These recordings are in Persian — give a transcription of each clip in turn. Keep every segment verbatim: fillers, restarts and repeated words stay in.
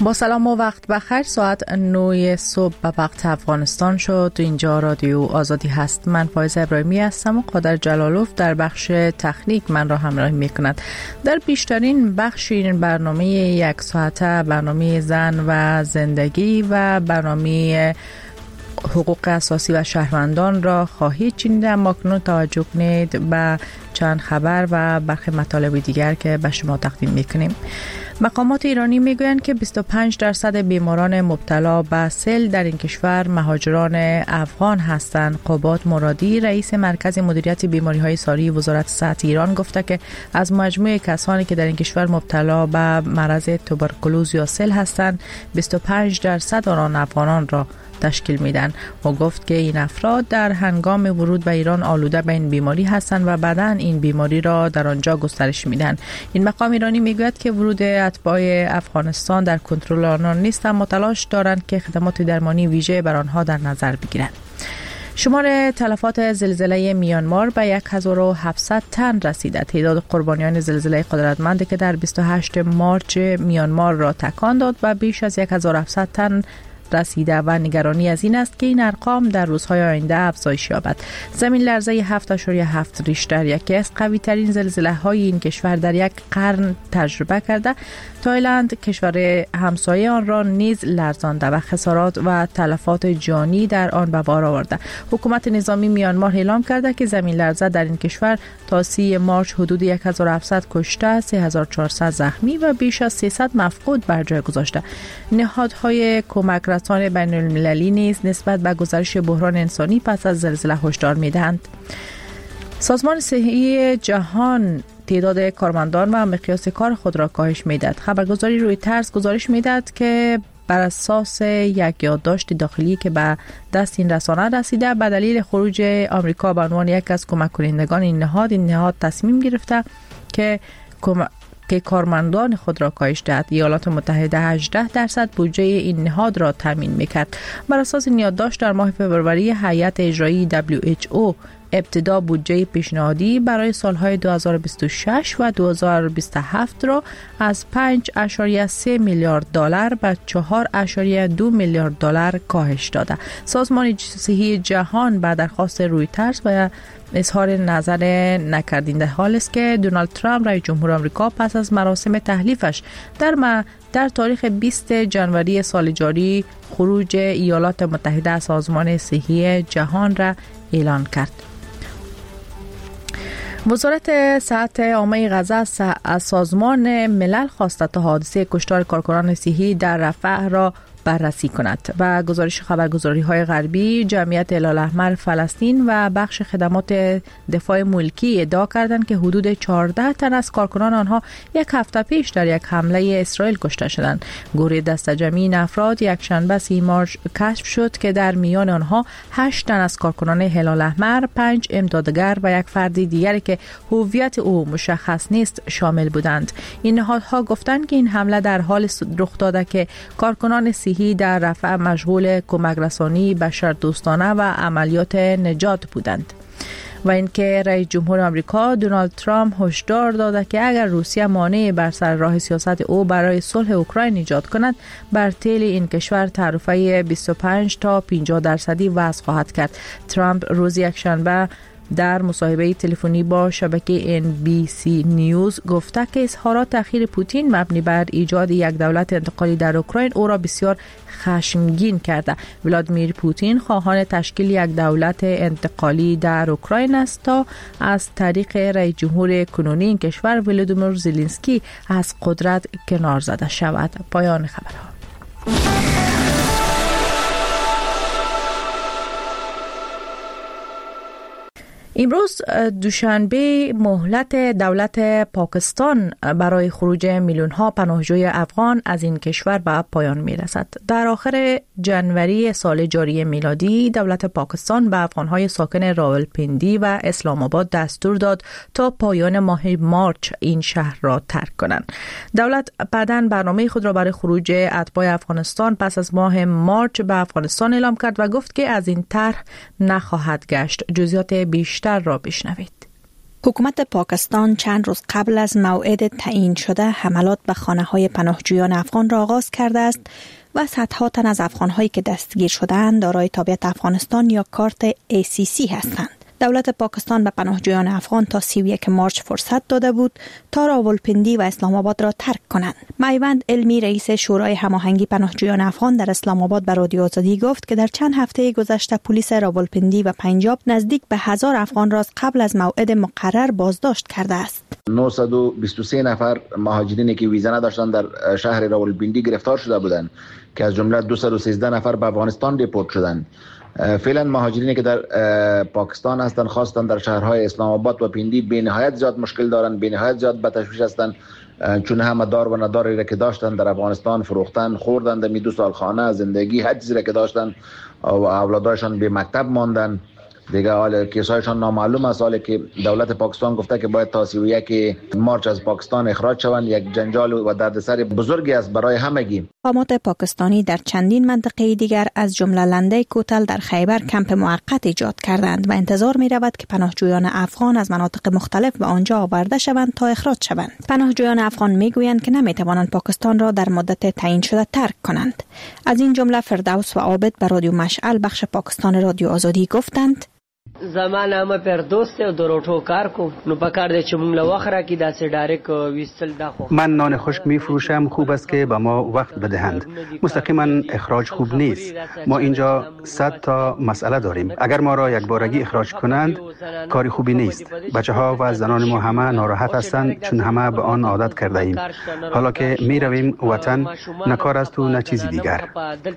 با سلام و وقت بخیر. ساعت نه صبح به وقت افغانستان شد. اینجا رادیو آزادی هست. من فایزه ابراهیمی هستم و قادر جلالوف در بخش تکنیک من را همراهی میکند. در بیشترین بخش این برنامه یک ساعته، برنامه زن و زندگی و برنامه حقوق اساسی و شهروندان را خواهید شنید. اما اکنون توجه کنید به چند خبر و برخی مطالب دیگر که به شما تقدیم میکنیم. مقامات ایرانی میگویند که بیست و پنج درصد بیماران مبتلا به سیل در این کشور مهاجران افغان هستند. قبات مرادی رئیس مرکز مدیریت بیماری‌های ساری وزارت صحت ایران گفته که از مجموع کسانی که در این کشور مبتلا به مرض توبرکولوز یا سیل هستند، بیست و پنج درصد آنان افغانان را تشکیل میدن و گفت که این افراد در هنگام ورود به ایران آلوده به این بیماری هستند و بعداً این بیماری را در آنجا گسترش میدن. این مقام ایرانی میگوید که ورود اتباع افغانستان در کنترل آنان نیست، اما تلاش دارند که خدمات درمانی ویژه بر آنها در نظر بگیرند. شمار تلفات زلزله میانمار به هزار و هفتصد تن رسیده. تعداد قربانیان زلزله قدرتمندی که در بیست و هشتم مارس میانمار را تکان داد و بیش از هزار و هفتصد تن رسیده و نگرانی از این است که این ارقام در روزهای آینده افزایش یابد. زمین لرزه هفت اشاریه هفت ریشتر، یکی از قوی ترین زلزله های این کشور در یک قرن تجربه کرده، تایلند کشور همسایه آن را نیز لرزانده و خسارات و تلفات جانی در آن به بار آورده. حکومت نظامی میانمار اعلام کرده که زمین لرزه در این کشور تا سی مارس حدود هزار و هفتصد کشته، سه هزار و چهارصد زخمی و بیش از سیصد مفقود بر جای گذاشته. نهادهای کمک رسان بین المللی نیز نسبت به گزارش بحران انسانی پس از زلزله هشدار می‌دهند. سازمان صحی جهان تعداد کارمندان و مقیاس کار خود را کاهش می‌دهد. خبرگزاری رویترز گزارش می‌دهد که بر اساس یک یادداشت داخلی که به دست این رسانه رسیده، به دلیل خروج آمریکا به عنوان یک از کمک کنندگان این نهاد، این نهاد تصمیم گرفته که کمک که کارمندان خود را کاهش دهد. ایالات متحده هجده درصد بودجه این نهاد را تامین میکرد. بر اساس این یادداشت در ماه فوریه هیئت اجرایی دبلیو اچ او ابتدا بودجه پیشنهادی برای سالهای دو هزار و بیست و شش و دو هزار و بیست و هفت را از پنج اشاریه سه میلیارد دلار به چهار اشاریه دو میلیارد دلار کاهش داده. سازمان صحی جهان به درخواست رویترز و اظهار نظر نکرد. در حال است که دونالد ترامپ رئیس جمهور آمریکا پس از مراسم تحلیفش در م... در تاریخ بیست ژانویه سال جاری خروج ایالات متحده از سازمان صحی جهان را اعلان کرد. وزارت صحت عامه غزه از سازمان ملل خواسته تا حادثه کشتار کارکنان صحی در رفح را بررسی کند. و گزارش خبرگزاری‌های غربی، جمعیت هلال احمر فلسطین و بخش خدمات دفاع ملکی ادعا کردند که حدود چهارده تن از کارکنان آنها یک هفته پیش در یک حمله اسرائیل کشته شدند. گروه دسته جمعی این افراد یک شنبه سی مارس کشف شد که در میان آنها هشت تن از کارکنان هلال احمر، پنج امدادگر و یک فرد دیگری که هویت او مشخص نیست شامل بودند. این نهادها گفتند که این حمله در حال رخ داده که کارکنان صحی در رفح مشغول کمک رسانی بشردوستانه و عملیات نجات بودند. و اینکه رئیس جمهور آمریکا دونالد ترامپ هشدار داده که اگر روسیه مانع بر سر راه سیاست او برای صلح اوکراین ایجاد کند، بر تیل این کشور تعرفه بیست و پنج تا پنجاه درصدی وضع خواهد کرد. ترامپ روز یکشنبه در مصاحبه تلفنی با شبکه ان بی سی نیوز گفته که اظهارات اخیر پوتین مبنی بر ایجاد یک دولت انتقالی در اوکراین او را بسیار خشمگین کرده. ولادیمیر پوتین خواهان تشکیل یک دولت انتقالی در اوکراین است تا از طریق رئیس جمهور کنونی این کشور ولودیمیر زلنسکی از قدرت کنار زده شود. پایان خبرها. امروز دوشنبه مهلت دولت پاکستان برای خروج میلیون ها پناهجوی افغان از این کشور به پایان می رسد. در آخر جنوری سال جاری میلادی دولت پاکستان به افغان های ساکن راولپندی و اسلام آباد دستور داد تا پایان ماه مارس این شهر را ترک کنند. دولت بعداً برنامه خود را برای خروج اتباع افغانستان پس از ماه مارس به افغانستان اعلام کرد و گفت که از این طرح نخواهد گشت. جزئیات بیشتر را بشنوید. حکومت پاکستان چند روز قبل از موعد تعیین شده حملات به خانه‌های پناهجویان افغان را آغاز کرده است و صدها تن از افغان‌هایی که دستگیر شده‌اند دارای تابعیت افغانستان یا کارت ای سی سی هستند. دولت پاکستان به پناهجویان افغان تا سی و یک مارچ فرصت داده بود تا راولپندی و اسلام آباد را ترک کنند. میوند علمی رئیس شورای هماهنگی پناهجویان افغان در اسلام آباد به رادیو آزادی گفت که در چند هفته گذشته پلیس راولپندی و پنجاب نزدیک به هزار افغان را قبل از موعد مقرر بازداشت کرده است. نهصد و بیست و سه نفر مهاجرینی که ویزا نداشتند در شهر راولپندی گرفتار شده بودند که از جمله دویست و سیزده نفر به افغانستان دیپورت شدند. فعلا مهاجرینی که در پاکستان هستند خاصتا در شهرهای اسلام آباد و پندی به نهایت زیاد مشکل دارند، به نهایت زیاد به تشویش هستند، چون همه دار و نداری را که داشتن در افغانستان فروختن، خوردن، در دو سال خانه زندگی هر چیزی را که داشتن و اولادایشان به مکتب ماندن. دیگه حال کیسایشان نامعلوم است. حالی که دولت پاکستان گفته که باید تا سی و یک مارچ از پاکستان اخراج شوند. یک جنجال و دردسر بزرگی است برای همگی. مقامات پاکستانی در چندین منطقه دیگر از جمله لنده کوتل در خیبر کمپ موقت ایجاد کردند و انتظار می رود که پناهجویان افغان از مناطق مختلف به آنجا آورده شوند تا اخراج شوند. پناهجویان افغان می گویند که نمی توانند پاکستان را در مدت تعیین شده ترک کنند. از این جمله فردوس و عابد به رادیو مشعل بخش پاکستان رادیو آزادی گفتند: زمان همه پر دوست و دروټو کار کو نو پکار دې چې موږ له وخره کې داسې ډایرک ویستل دا خو من نان خشک میفروشم، خوب است که به ما وقت بدهند. مستقیما اخراج خوب نیست. ما اینجا صد تا مسئله داریم. اگر ما را یک بارگی اخراج کنند کاری خوبی نیست. بچه ها و زنان ما همه ناراحت هستند چون همه به آن عادت کرده ایم. حالا که می رویم وطن نه کار است و نه چیزی دیگر.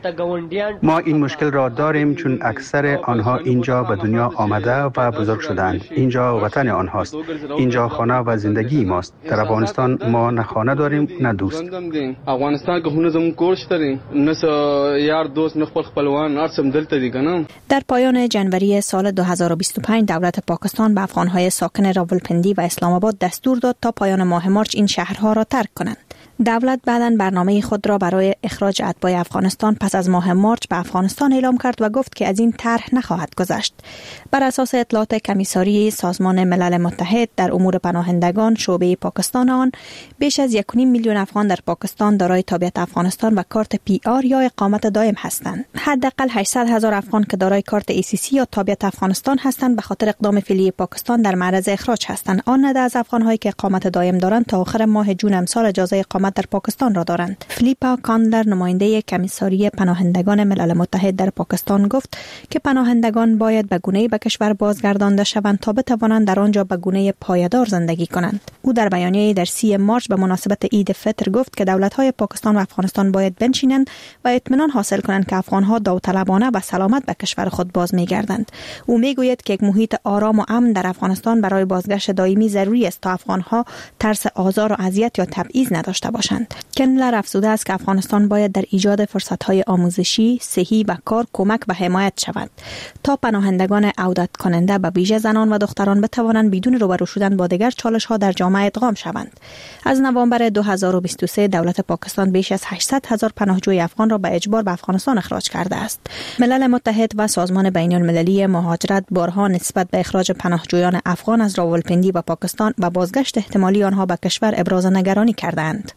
ما این مشکل را داریم چون اکثر آنها اینجا به دنیا آمده و بزرگ شدند. اینجا وطن آنهاست. اینجا خانه و زندگی ماست. در افغانستان ما نه خانه داریم نه دوست. افغانستان که خونه زمون کورش داریم. نه یار دوست نه خپل خپلوان ارسم دلته دی کنم. در پایان جنوری سال دو هزار و بیست و پنج دولت پاکستان به افغان‌های ساکن راولپندی و اسلام آباد دستور داد تا پایان ماه مارچ این شهرها را ترک کنند. دولت بعداً برنامه خود را برای اخراج اتباع افغانستان پس از ماه مارچ به افغانستان اعلام کرد و گفت که از این طرح نخواهد گذشت. بر اساس اطلاعات کمیساری سازمان ملل متحد در امور پناهندگان شعبه پاکستان آن، بیش از یک و نیم میلیون افغان در پاکستان دارای تابعیت افغانستان و کارت پی آر یا اقامت دائم هستند. حداقل هشتصد هزار افغان که دارای کارت ای سی سی یا تابعیت افغانستان هستند به خاطر اقدام فعلی پاکستان در معرض اخراج هستند. آن نده از افغان‌هایی که اقامت دائم دارند تا آخر ماه جون امسال اجازه اقامت در پاکستان را دارند. فلیپا کاندلر نماینده کمیساری پناهندگان ملل متحد در پاکستان گفت که پناهندگان باید به گونه‌ای به کشور بازگردانده شوند تا بتوانند در آنجا به گونه پایدار زندگی کنند. او در بیانیه‌ای در سی مارچ به مناسبت عید فطر گفت که دولت‌های پاکستان و افغانستان باید بنشینند و اطمینان حاصل کنند که افغان‌ها داوطلبانه و سلامت به کشور خود باز می‌گردند. او می‌گوید که یک محیط آرام و امن در افغانستان برای بازگشت دائمی ضروری است تا افغان‌ها ترس آزار و اذیت یا تبعیض نداشته باشند. کنلر افزوده است که افغانستان باید در ایجاد فرصت‌های آموزشی، صحی و کار کمک و حمایت شود تا پناهندگان عودت کننده به ویژه زنان و دختران بتوانند بدون روبرو شدن با دیگر چالش‌ها در جامعه ادغام شوند. از نوامبر دو هزار و بیست و سه دولت پاکستان بیش از هشتصد هزار پناهجوی افغان را به اجبار به افغانستان اخراج کرده است. ملل متحد و سازمان بین‌المللی مهاجرت بارها نسبت به اخراج پناهجویان افغان از راولپندی و پاکستان و بازگشت احتمالی آنها به کشور ابراز نگرانی کردند.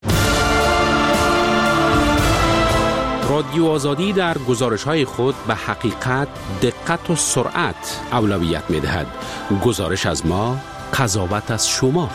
رادیو آزادی در گزارش‌های خود به حقیقت، دقت و سرعت اولویت می‌دهد. گزارش از ما، قضاوت از شما.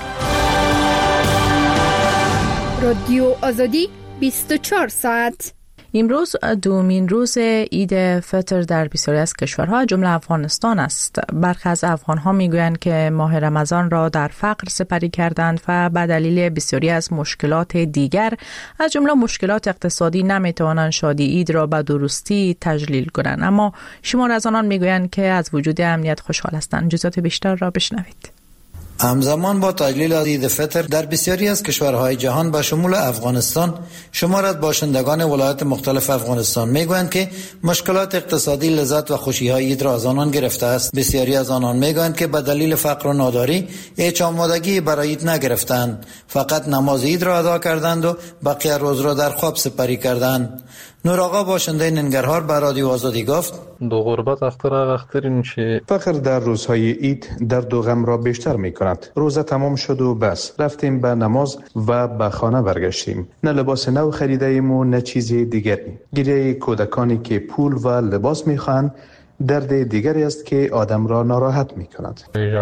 رادیو آزادی بیست و چهار ساعت. امروز دومین روز عید فطر در بسیاری از کشورها جمله افغانستان است. برخی از افغان‌ها میگویند که ماه رمضان را در فقر سپری کردند و به دلیل بسیاری از مشکلات دیگر از جمله مشکلات اقتصادی نمیتوانند شادی عید را به درستی تجلیل کنند. اما شمار از آنان میگویند که از وجود امنیت خوشحال هستند. جزئیات بیشتر را بشنوید. همزمان با تجلیل عید فطر در بسیاری از کشورهای جهان به شمول افغانستان شمار از باشندگان ولایات مختلف افغانستان میگویند که مشکلات اقتصادی لذت و خوشی‌های عید را از آنان گرفته است. بسیاری از آنان میگویند که به دلیل فقر و ناداری هیچ آمادگی برای عید نگرفتند، فقط نماز عید را ادا کردند و بقیه روز را در خواب سپری کردند. نور آقا باشنده ننگرهار به رادیو آزادی گفت دو غربت اختر اخترین شه. فقر در روزهای عید درد و غم را بیشتر می کند. روزه تمام شد و بس رفتیم به نماز و به خانه برگشتیم. نه لباس نو خریده ایم و نه چیز دیگری. گریه کودکانی که پول و لباس می خواهند درد دیگری است که آدم را ناراحت می کند.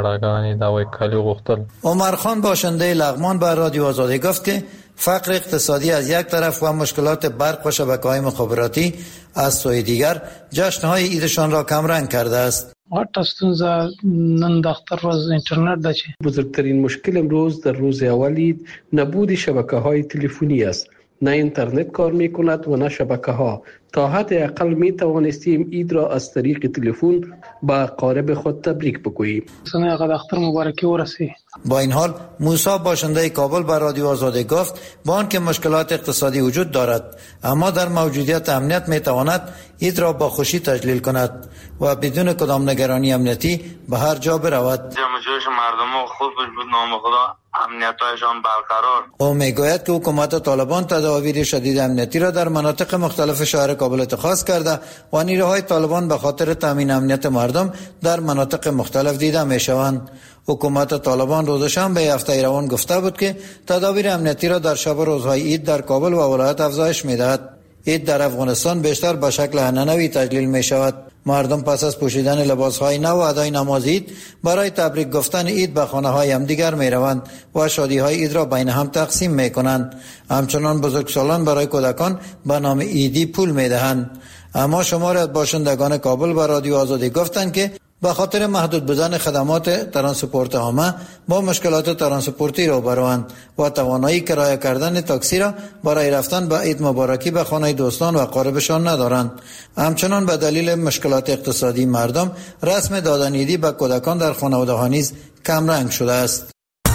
عمر خان باشنده لغمان به رادیو آزادی گفت که فقر اقتصادی از یک طرف و مشکلات برق و شبکه‌های مخابراتی از سوی دیگر جشن‌های عیدشان را کمرنگ کرده است. واټستونزه نن د اختر ورځ اینترنت ده چې بزرگترین مشکل امروز در روز اول عید نبود شبکه‌های تلفنی است. نه اینترنت کار می کند و نه شبکه ها. تا حد اقل می توانستیم عید را از طریق تلفن با قارب خود تبریک بگوییم. سنه قد اختر مبارکی ورسی. با این حال موسی باشنده کابل به رادیو آزادی گفت با آنکه مشکلات اقتصادی وجود دارد اما در موجودیت امنیت می تواند عید را با خوشی تجلیل کند و بدون کدام نگرانی امنیتی به هر جا برود. جمع جوش مردم خود بود نام خدا امنیتایشان برقرار. او میگوید که حکومت طالبان تدابیر شدید امنیتی را در مناطق مختلف شهر کابل اتخاذ کرده و نیروهای طالبان به خاطر تامین امنیت مردم در مناطق مختلف دیده میشوند. حکومت طالبان روز شنبه هفته روان گفته بود که تدابیر امنیتی را در شب روزهای عید در کابل و ولایت افزایش میدهد. عید در افغانستان بیشتر به شکل حنانوی تجلیل می شود. مردم پس از پوشیدن لباسهای نو و ادای نماز عید برای تبریک گفتن عید به خانه های هم دیگر می روند و شادی های عید را بین هم تقسیم می کنند. همچنان بزرگسالان برای کودکان به نام عیدی پول می دهند. اما شماری از باشندگان کابل به رادیو آزادی گفتند که به خاطر محدود بودن خدمات ترانسپورت عامه با مشکلات ترانسپورتی روبروند و توانایی کرایه کردن تاکسی را برای رفتن به عید مبارکی به خانه دوستان و اقاربشان ندارند. همچنان به دلیل مشکلات اقتصادی مردم رسم دادن عیدی به کودکان در خانواده‌ها نیز کمرنگ شده است.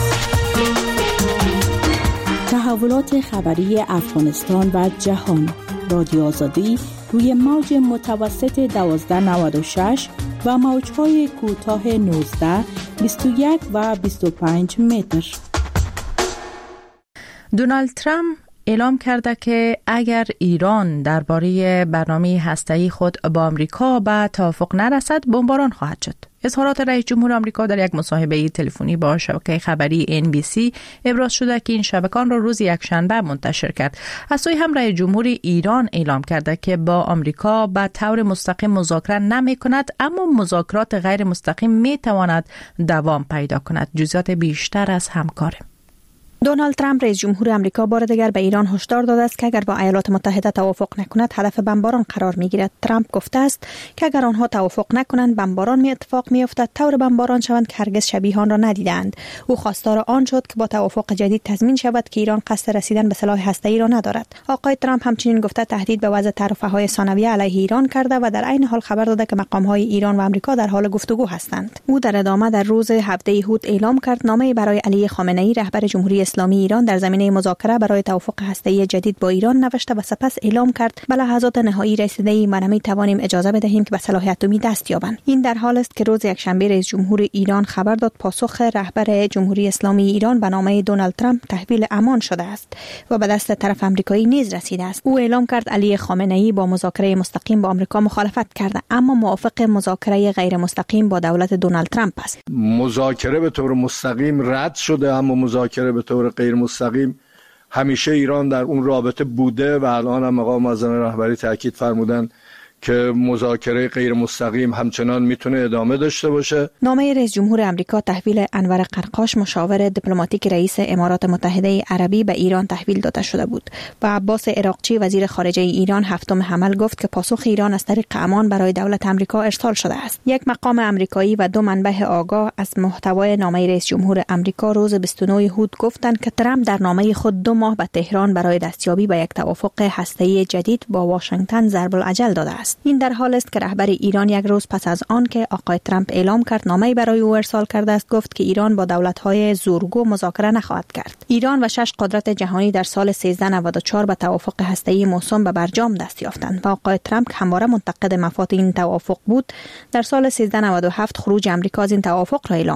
تحولات خبری افغانستان و جهان. رادیو آزادی روی موج متوسط دوازده نود و شش و موج‌های کوتاه نوزده، بیست و یک و بیست و پنج متر. دونالد ترامپ اعلام کرده که اگر ایران درباره برنامه هسته‌ای خود با آمریکا به توافق نرسد بمباران خواهد شد. اظهارات رئیس جمهور آمریکا در یک مصاحبه تلفنی با شبکه خبری ان بی سی ابراز شده که این شبکه آن را روز یکشنبه منتشر کرد. از سوی هم رئیس جمهور ایران اعلام کرده که با آمریکا به طور مستقیم مذاکره نمی کند اما مذاکرات غیر مستقیم می تواند دوام پیدا کند. جزئیات بیشتر از همکاره. دونالد ترامپ رئیس جمهور آمریکا بار دیگر به ایران هشدار داده است که اگر با ایالات متحده توافق نکند هدف بمباران قرار میگیرد. ترامپ گفته است که اگر آنها توافق نکنند بمباران می اتفاق میافتد، طور بمباران شوند که هرگز شبیه آن را ندیدند. او خواستار آن شد که با توافق جدید تضمین شود که ایران قصد رسیدن به سلاح هسته‌ای را ندارد. آقای ترامپ همچنین گفته تهدید به وضع تعرفه‌های ثانویه علیه ایران کرده و در عین حال خبر داده که مقام‌های ایران و آمریکا در حال گفتگو هستند. او در ادامه در روز هفده اود اعلام کرد نامه‌ای برای علی خامنه‌ای رهبر جمهوری اسلامی ایران در زمینه مذاکره برای توافق هسته‌ای جدید با ایران نوشته و سپس اعلام کرد به لحظات نهایی رسیده‌ای ما نمی توانیم اجازه بدهیم که به سلاح اتمی دست یابند. این در حال است که روز یکشنبه رئیس جمهور ایران خبر داد پاسخ رهبر جمهوری اسلامی ایران به نامه دونالد ترامپ تحویل امان شده است و به دست طرف آمریکایی نیز رسیده است. او اعلام کرد علی خامنه‌ای با مذاکره مستقیم با آمریکا مخالفت کرده اما موافق مذاکره غیر مستقیم با دولت دونالد ترامپ است. مذاکره به طور مستقیم رد شده اما مذاکره به طور غیر مستقیم همیشه ایران در اون رابطه بوده و الان هم آقا معظم رهبری تاکید فرمودن که مذاکره غیر مستقیم همچنان میتونه ادامه داشته باشه. نامه رئیس جمهور آمریکا تحویل انور قرقاش مشاور دیپلماتیک رئیس امارات متحده عربی به ایران تحویل داده شده بود و عباس عراقچی وزیر خارجه ایران هفتم حمل گفت که پاسخ ایران از طریق امان برای دولت آمریکا ارسال شده است. یک مقام آمریکایی و دو منبع آگاه از محتوای نامه رئیس جمهور آمریکا روز بیست و نه اود گفتند که ترامپ در نامه خود دو ماه به تهران برای دستیابی به یک توافق هسته‌ای جدید با واشنگتن ضرب الاجل داده است. این در حال است که رهبر ایران یک روز پس از آن که آقای ترامپ اعلام کرد نامه‌ای برای او ارسال کرده است گفت که ایران با دولت‌های زورگو مذاکره نخواهد کرد. ایران و شش قدرت جهانی در سال سیزده نود و چهار به توافق هسته‌ای موسوم به برجام دست یافتند و آقای ترامپ همواره منتقد مفاد این توافق بود. در سال سیزده نود و هفت خروج آمریکا از این توافق را اعلام کرد.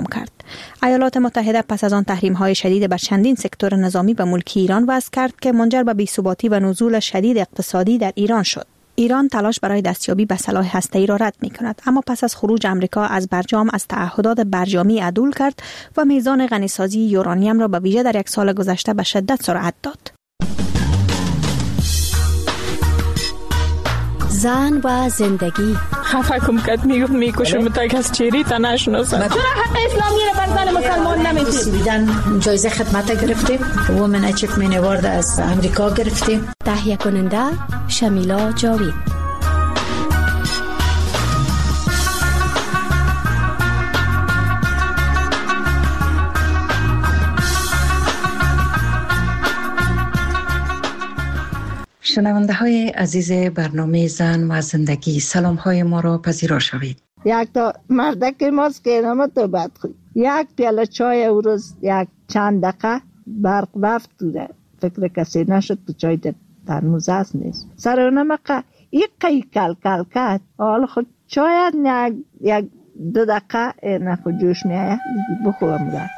ایالات متحده پس از آن تحریم‌های شدید بر چندین سکتور نظامی و ملکی ایران وضع کرد که منجر به بی‌ثباتی و نزول شدید اقتصادی در ایران شد. ایران تلاش برای دستیابی به سلاح هسته‌ای را رد می‌کند، اما پس از خروج آمریکا از برجام از تعهدات برجامی عدول کرد و میزان غنیسازی یورانیم را به ویژه در یک سال گذشته به شدت سرعت داد. زن و زندگی خفه کم کت میگفت میکشم تا کس چیری تا نشناسد. چرا حق اسلامی را بر زن مسلمان نمیدید؟ سویدن جایزه خدمت گرفتیم، وومن اچیومنت اوارد از امریکا گرفتیم. تهیه کننده شمیلا جاوید. شنونده های عزیز برنامه زن و زندگی، سلام های ما را پذیرا شوید. یک تا مردک ماست که نما تو بد خوی یک پیاله چای او روز یک چند دقیقه برق رفت توده فکر کسی نشد تو چای در ترموز هست نیست سر اونم که یک قی کل کل کد حالا خود چای یک یک دو دقیقه نخود جوش میایه بخورم در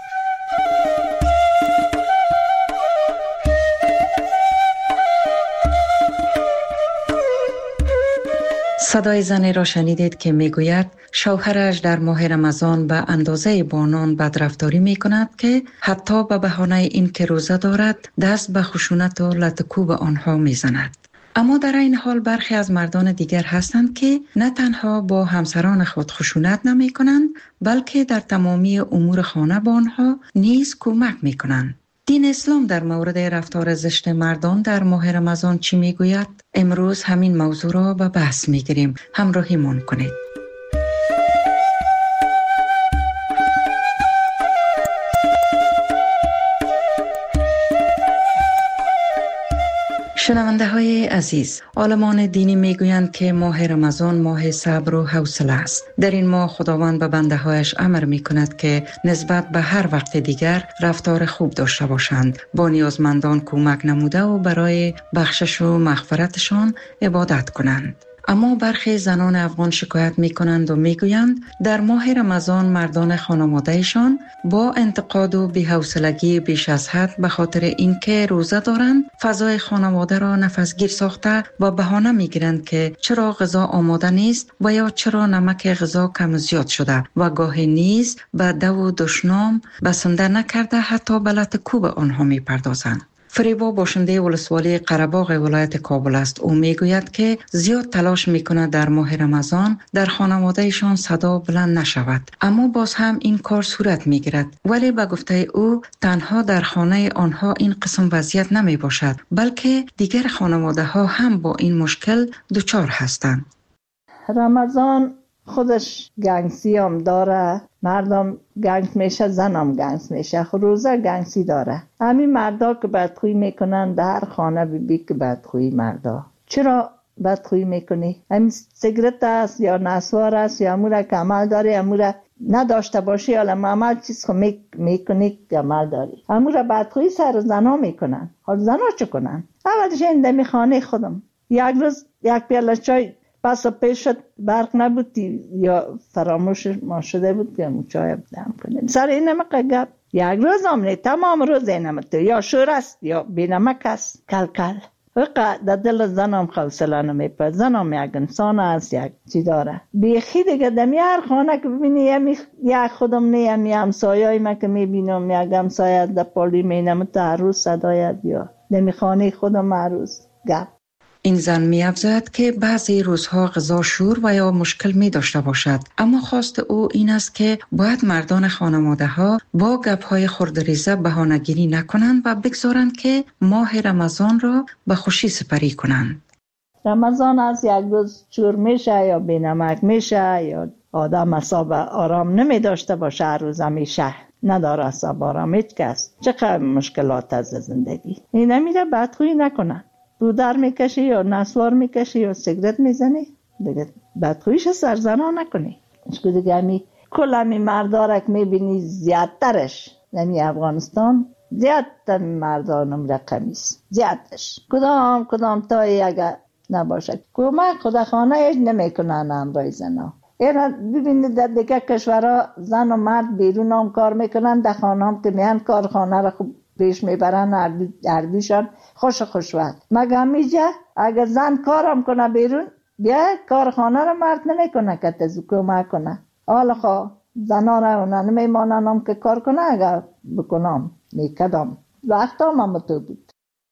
صدای زنی را شنیدید که میگوید شوهرش در ماه رمضان به اندازه بانان بدرفتاری می کند که حتی به بهانه این که روزه دارد دست به خشونت و لطکوب آنها می زند. اما در این حال برخی از مردان دیگر هستند که نه تنها با همسران خود خشونت نمی کنند بلکه در تمامی امور خانه با آنها نیز کمک می کنند. دین اسلام در مورد رفتار زشت مردان در ماه رمضان چی میگوید؟ امروز همین موضوع را به بحث میگیریم. همراهیمان کنید. شنونده های عزیز، عالمان دینی میگویند که ماه رمضان ماه صبر و حوصله است. در این ماه خداوند به بنده هایش امر می کند که نسبت به هر وقت دیگر رفتار خوب داشته باشند، با نیازمندان کمک نموده و برای بخشش و مغفرتشان عبادت کنند. اما برخی زنان افغان شکایت می کنند و می گویند در ماه رمضان مردان خانوادهشان با انتقاد و بی‌حوصلگی بیش از حد به خاطر اینکه روزه دارند فضای خانواده را نفسگیر ساخته و بهانه می گیرند که چرا غذا آماده نیست و یا چرا نمک غذا کم زیاد شده و گاهی نیز به دو و دشنام بسنده نکرده حتی به لطکوب آنها می پردازند. فریبا باشنده ولسوالی قره‌باغ ولایت کابل است. او میگوید که زیاد تلاش میکند در ماه رمضان در خانوادهشان صدا بلند نشود، اما باز هم این کار صورت میگیرد. ولی به گفته او تنها در خانه آنها این قسم وضعیت نمی باشد، بلکه دیگر خانواده ها هم با این مشکل دچار هستند. رمضان خودش گنگسی هم داره، مردم گنگ میشه، زنم گنگ میشه، روزه گنگسی داره. همین مردا که بدخویی میکنن در هر خانه بی بی که بدخویی مردا. چرا بدخویی میکنی؟ همین سیگرت است یا نسوار است یا امور که عمل داری، امور نداشته باشی یا عمل چیز خو میکنی که عمل داری. امور بدخویی سر زنا میکنن. حال زنا چه کنن؟ اولش این دمی خانه خودم یک روز یک پیاله چای پس پیش شد برق نبودی یا فراموش ما شده بود که چای دم کنیم سر این نمک گپ یک روز آمنی تمام روز این نمک یا شور است یا بی نمک است کل کل وقت در دل زنم خوصله نمیپه. زنم یک انسان است، یک چی داره بیخی دیگه دمی هر خانه که ببینی یک خودم نیم یک همسایه ما که میبینم یک همسایه در پالی مینم تا هر روز صدایت یا دمی خانه خودم هر روز گپ. این زن می افزاید که بعضی روزها غذا شور و یا مشکل می داشته باشد، اما خواست او این است که باید مردان خانواده ها با گپ های خردریزه بهانه‌گیری نکنند و بگذارند که ماه رمضان را به خوشی سپری کنند. رمضان از یک روز شور میشه یا بینمک میشه یا آدم اصاب آرام نمی داشته باشه، هر روز همیشه نداره اصاب آرام هیچ کس. چقدر مشکلات از زندگی این نمیره بدخویی نکنن. دودر میکشی یا نسوار میکشی یا سیگرت میزنی دیگه بدخویش سر زنا نکنی. اشکو دیگه همی کل همی مردارک میبینی زیادترش نمی افغانستان زیادتر مردانم رقمیست زیادتش کدام کدام تایی اگر نباشد کمک خدا خانه ایش نمیکنن امرای زنا اینا ببینید در دیگه کشورها زن و مرد بیرون هم کار میکنن، در خانه هم که میان کارخانه را خوب پیش میبرن، هر دوشان خوش خوشوقت. مگه همیجا اگر زن کارم کنه بیرون، بیا کارخانه را مرد نمیکنه که تزو کمک کنه. حالا خواه زنها را اونا نمیمانن هم که کار کنه، اگر بکنم میکدم وقت هم هم تو بود.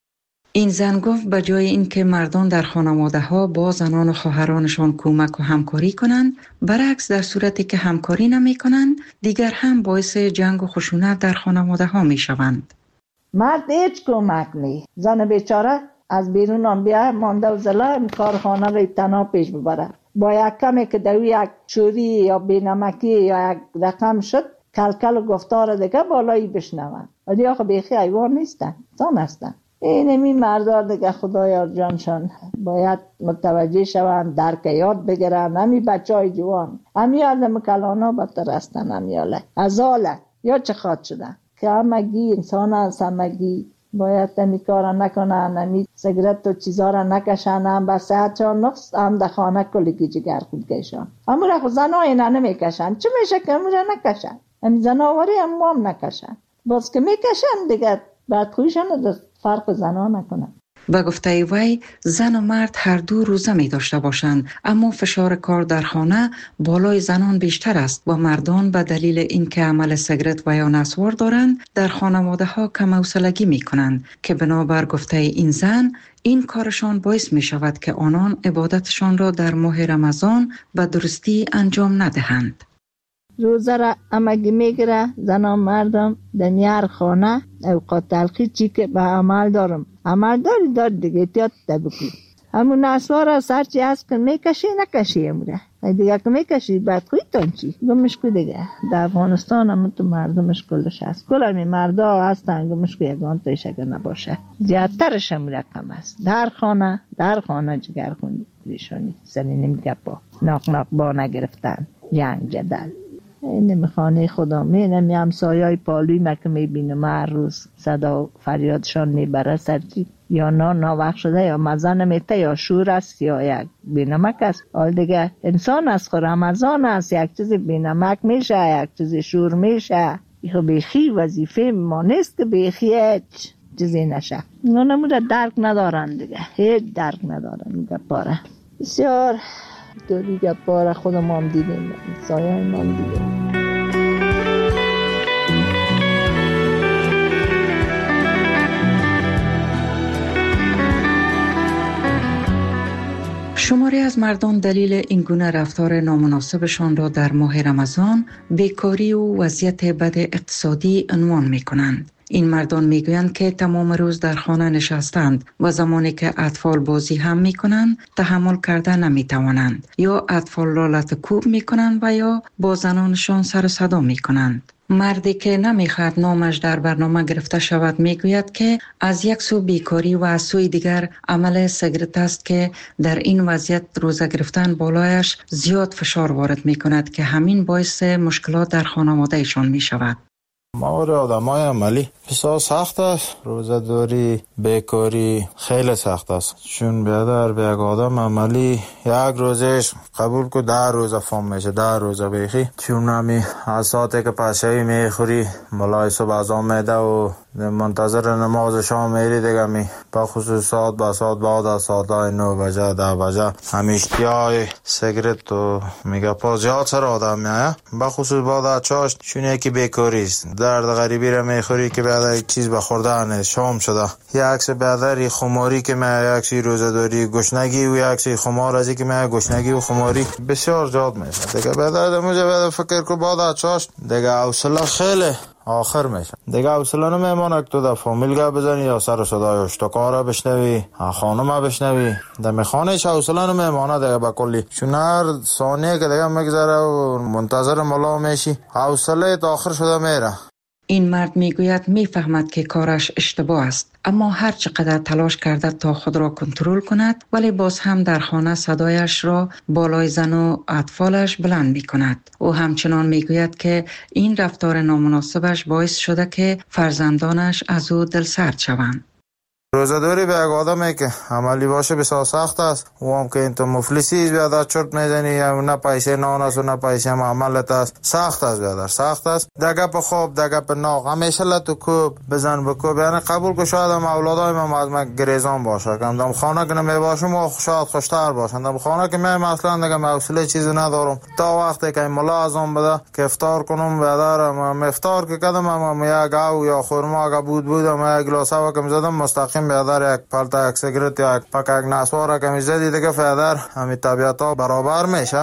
این زن گفت به جای اینکه مردان در خانواده ها با زنان و خواهرانشان کمک و همکاری کنند، برعکس در صورتی که همکاری نمی کنند دیگر هم باعث جنگ و خشونت در خانواده ها می شوند. مرد هیچ کمک نی، زن بیچاره از بیرون هم بیا مانده و زلا کارخانه را تنها پیش ببره. با یک کمی که دوی یک چوری یا بینمکی یا یک رقم شد، کلکل و گفتار دیگه بالایی بشنون. ولی آخه بیخی حیوان نیستن، انسان هستن. اینمی مردار دیگه خدایا جانشان باید متوجه شوند، درک یاد بگیرن. همی بچه های جوان همی آدم کلانا بدتر هستن، همی آله ازاله یا چه خواد شدن که همگی انسان هست، همگی باید همی کارا نکنن، همی سگرت و چیزا را نکشن، هم بر صحتشان نقص، هم در خانه کلگی جگر خود کشن. همون را خود زن های اینا نمیکشن، چه میشه که همون را نکشن؟ همی زن آوری هم هم نکشن، باز که میکشن دیگه بعد خویشان فرق زنها نکنن. به گفته وی زن و مرد هر دو روزه می داشته باشند، اما فشار کار در خانه بالای زنان بیشتر است و مردان به دلیل اینکه عمل سیگرت و یا نسوار دارند در خانواده ها کم حوصلگی می کنند که بنابر گفته این زن این کارشان باعث می شود که آنان عبادتشان را در ماه رمضان به درستی انجام ندهند. روزه را امگی میگیره زنان مردم دنیار خانه اوقات تلخی چی که به عمل دارم عمل داری دار دیگه تیاد تبکی همون نسوار را سرچی هست که میکشی نکشی امره دیگه که میکشی بعد خویتان چی گمش که دیگه در افغانستان هم تو مردمش کلش هست کل همی مرده هستن گمش که یکان تایش اگر نباشه زیادترش هم رقم هست در خانه در خانه جگر خوندی ریشانی سنی نمیگه با ناق ناق با نگرفتن جنگ جدل این خانه خدا می نمی همسایه‌های پالوی ما که میبینم هر روز صدا و فریادشان میبره سرچی یا نا ناوقت شده یا مزه نمیته یا شور است یا یک بینمک است. حال دیگه انسان است خود رمضان است یک چیزی بینمک میشه یک چیزی شور میشه خب بیخی وظیفه ما نیست که بیخی هیچ چیزی نشه. اونا نموده درک ندارن دیگه هیچ درک ندارن میگه پاره بسیار دوری گپاره خودم هم دیدیم سایه هم هم دیدیم. شماری از مردان دلیل این گونه رفتار نامناسبشان را در ماه رمضان بیکاری و وضعیت بد اقتصادی عنوان می کنند. این مردان میگویند که تمام روز در خانه نشستند و زمانی که اطفال بازی هم میکنند تحمل کرده نمیتوانند یا اطفال را لطکوب میکنند و یا با زنانشان سر و صدا میکنند. مردی که نمیخواد نامش در برنامه گرفته شود میگوید که از یک سو بیکاری و از سوی دیگر عمل سیگرت است که در این وضعیت روزه گرفتن بالایش زیاد فشار وارد میکند که همین باعث مشکلات در خانوادهشان میشود. مور آدمای عملی بسیار سخت است. روزه‌داری بیکاری خیلی سخت است چون بیادر به یک آدم عملی یک روزش قبول که ده روزه فهم میشه ده روزه بیخی چون همی از ساعتی که پشهی میخوری ملای صبح ازام میده و منتظر نماز شام میری دیگه می با خصوص ساعت با ساعت بعد از ساعت نو بجه ده بجه همیشتی های سیگرت و میگه پاس جهات سر آدم میایه با خصوص بعد از چاشت چون یکی بیکاری است درد غریبی را میخوری که بعد یک چیز بخورده نیست شام شده یک عکس بعدری خماری که میایه یک سی روزه داری گشنگی و یک سی خمار ازی که میایه گشنگی و خماری بسیار جاد میشه دیگه بعد موجه بعد فکر که بعد از چاشت دیگه حوصله خیلی آخر میشه دیگه حوصله نمیمونه که تو در فامیل گپ بزنی یا سر صدای اشتکارا بشنوی خانم بشنوی در خانه هیچ حوصله نمیمونه دیگه با کلی چون هر ثانیه که دیگه میگذره و منتظر ملا میشی حوصله تا آخر شده میره. این مرد میگوید میفهمد که کارش اشتباه است اما هر چقدر تلاش کرده تا خود را کنترل کند ولی باز هم در خانه صدایش را بالای زن و اطفالش بلند می کند. او همچنان میگوید که این رفتار نامناسبش باعث شده که فرزندانش از او دلسرد شوند. روزاداری به یک آدمی که عملی باشه بسیار سخت است. و هم که این تو مفلسی بیادر چرت میزنی، یا نه پیسه نان است و نه پیسه معاملت است. سخت است بیادر، سخت است. دگه په خوب دگه په ناغ همیشه لتو کوب بزن بکوب. یعنی قبول که شاید هم اولادای من از من گریزان باشه، که دم خانه که نمی باشم و شاید خوشتر باشن. دم خانه که من مثلا دیگه حوصله چیزی ندارم، تا وقتی که ملا ازم بده که افطار کنم بیادر. من افطار که کردم هم یک گاو یا خرما که بود بودم یک گلاس هوا که میزدم مستقیم بیادر یک پالتا یک سیگرت یا یک پاک یک نسوار که میزدی دیگه بیادر همین طبیعت ها برابر میشه.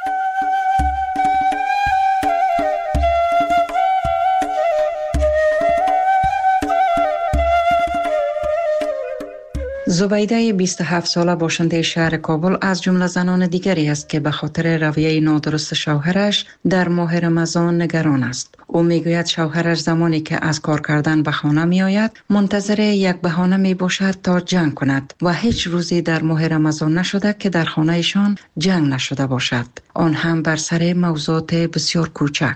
زبیده بیست و هفت ساله باشنده شهر کابل از جمله زنان دیگری است که به خاطر رویه نادرست شوهرش در ماه رمضان نگران است. او میگوید شوهرش زمانی که از کار کردن به خانه می آید منتظر یک بهانه می باشد تا جنگ کند و هیچ روزی در ماه رمضان نشده که در خانهشان جنگ نشده باشد، آن هم بر سر موضوعات بسیار کوچک.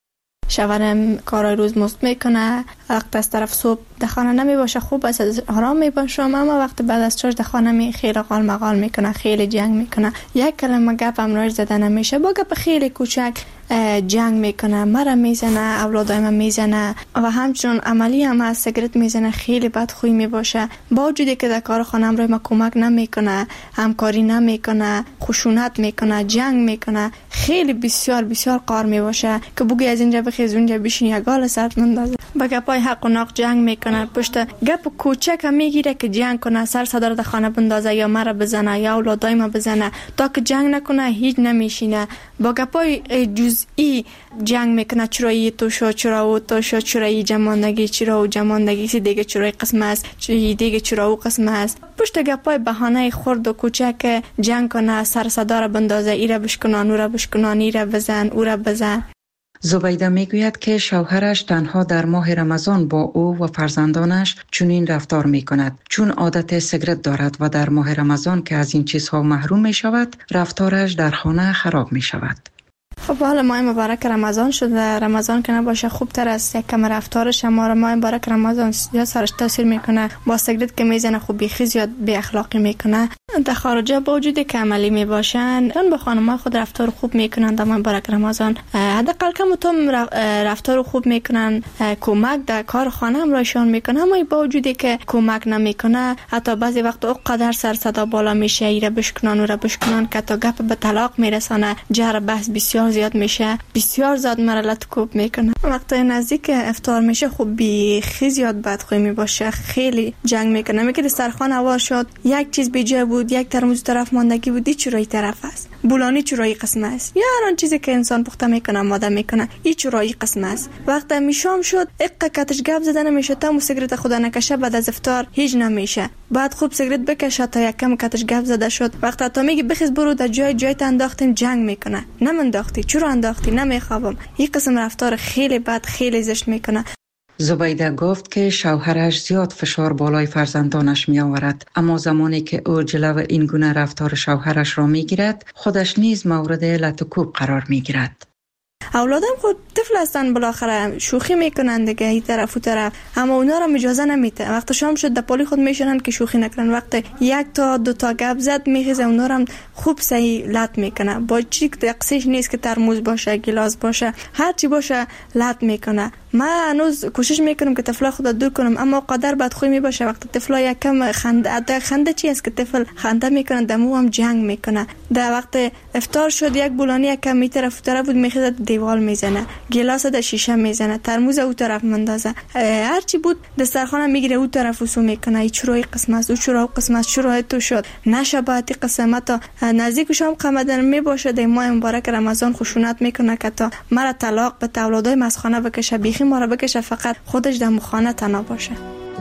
شوهرم کارای روز مست میکنه، وقت از طرف صبح در خانه نمی باشه، خوب است آرام می باشم، اما وقت بعد از چاش در خانه می خیلی قال مقال میکنه، خیلی جنگ میکنه، یک کلمه گپ هم راش زده نمیشه، با گپ خیلی کوچک جنگ میکنه، مرا میزنه، اولادای من میزنه و همچنان عملی هم از سیگرت میزنه، خیلی بدخوی میباشه. با وجودی که در کار خانم روی ما کمک نمیکنه، همکاری نمیکنه، خشونت میکنه، جنگ میکنه، خیلی بسیار بسیار قار میباشه که بگی از اینجا بخیز اونجا بشین یک گال سرت مندازه. با گپای حق و ناق جنگ میکنه، پشت گپ کوچک هم میگیره که جنگ کنه، سر صدر در خانه بندازه یا مرا بزنه یا اولادای ما بزنه. تا که جنگ نکنه هیچ نمیشینه. با گپای جزئی جنگ میکنه، چرایی تو شو، چرا او تو شو، چرایی جماندگی، چرا او جماندگی، سی دیگه چرای قسم است، چی دیگه چرا او قسم است. پشت گپای بهانه خرد و کوچک جنگ کنه، سر صدر بندازه، ایره بشکنان، اورا بشکنان، ایره بزن، اورا بزن. زبیده میگوید که شوهرش تنها در ماه رمضان با او و فرزندانش چنین رفتار میکند، چون عادت سیگرت دارد و در ماه رمضان که از این چیزها محروم می شود رفتارش در خانه خراب می شود. خب حالا ماه مبارک رمضان شده، رمضان که نباشه خوب تر است، یک کم رفتارش اما ماه مبارک رمضان زیاد سرش تاثیر میکنه، با سیگرت که میزنه خوب بیخی زیاد بی اخلاقی میکنه. در خارجه با وجودی که عملی میباشن اون با خانم‌ها خود رفتار خوب میکنن در ماه مبارک رمضان، حداقل کم تو رفتار خوب میکنن، کمک در کار خانه هم رایشان میکنه، اما با وجودی که کمک نمیکنه حتی بعضی وقت اونقدر سر صدا بالا میشه، ایره بشکنان و را بشکنان که تا گپ به طلاق میرسانه، جر بحث بسیار زیاد میشه، بسیار زیاد مرلت کوب میکنه. وقتی نزدیک افطار میشه خوب بیخی زیاد بدخوی میباشه، خیلی جنگ میکنه، میگه سرخوان هوا شد، یک چیز بی جای بود، یک ترمز طرف ماندگی بود، چرایی طرف است، بولانی چرایی قسم است، یا هر آن چیزی که انسان پخته میکنه ماده میکنه این چرایی قسم است. وقتی میشام شد اقا کتش گپ زدن نمیشه، تا سیگرت خدا نکشه بعد از افطار هیچ نمیشه، بعد خوب سیگرت بکشه تا یکم کتش گپ زده شد، وقتی تا میگه بخیز برو در جای جای انداختیم جنگ میکنه، نمنداختی چرا انداختی، نمیخوابم. این قسم رفتار خیلی بد، خیلی زشت میکنه. زبیده گفت که شوهرش زیاد فشار بالای فرزندانش می آورد، اما زمانی که او جلو این گونه رفتار شوهرش را می گیرد خودش نیز مورد لطکوب قرار می گیرد. اولادم خود طفل هستن، بالاخره شوخی میکنن دیگه این طرف و طرف، اما اونا را اجازه نمیده. وقت شام شد در پالی خود میشنن که شوخی نکنن، وقت یک تا دو تا گپ زد میخیزه اونا را خوب صحیح لط میکنه، با چی دقیقش نیست که ترموز باشه، گلاس باشه، هر چی باشه لط میکنه. من هنوز کوشش میکنم که طفلا خود دور کنم، اما قدر بدخوی میباشه وقت طفلا یکم خنده، خنده چی است که طفل خنده میکنه دمو هم جنگ میکنه. در وقت افطار شد یک بولانی یکم می طرف طرف بود میخیزه دیوال میزنه، گلاس در شیشه میزنه، ترموز او طرف مندازه، هر چی بود دسترخوان میگیره او طرف وسو میکنه. این چرای قسم است، او چرا قسم است، چرا تو شد نشباتی قسمت نزدیک شام قمدن میباشه. در ماه مبارک رمضان خشونت میکنه که تا مرا طلاق به اولادای مسخانه بکشه، بیخی ما را بکشه، فقط خودش در مخانه تنها باشه.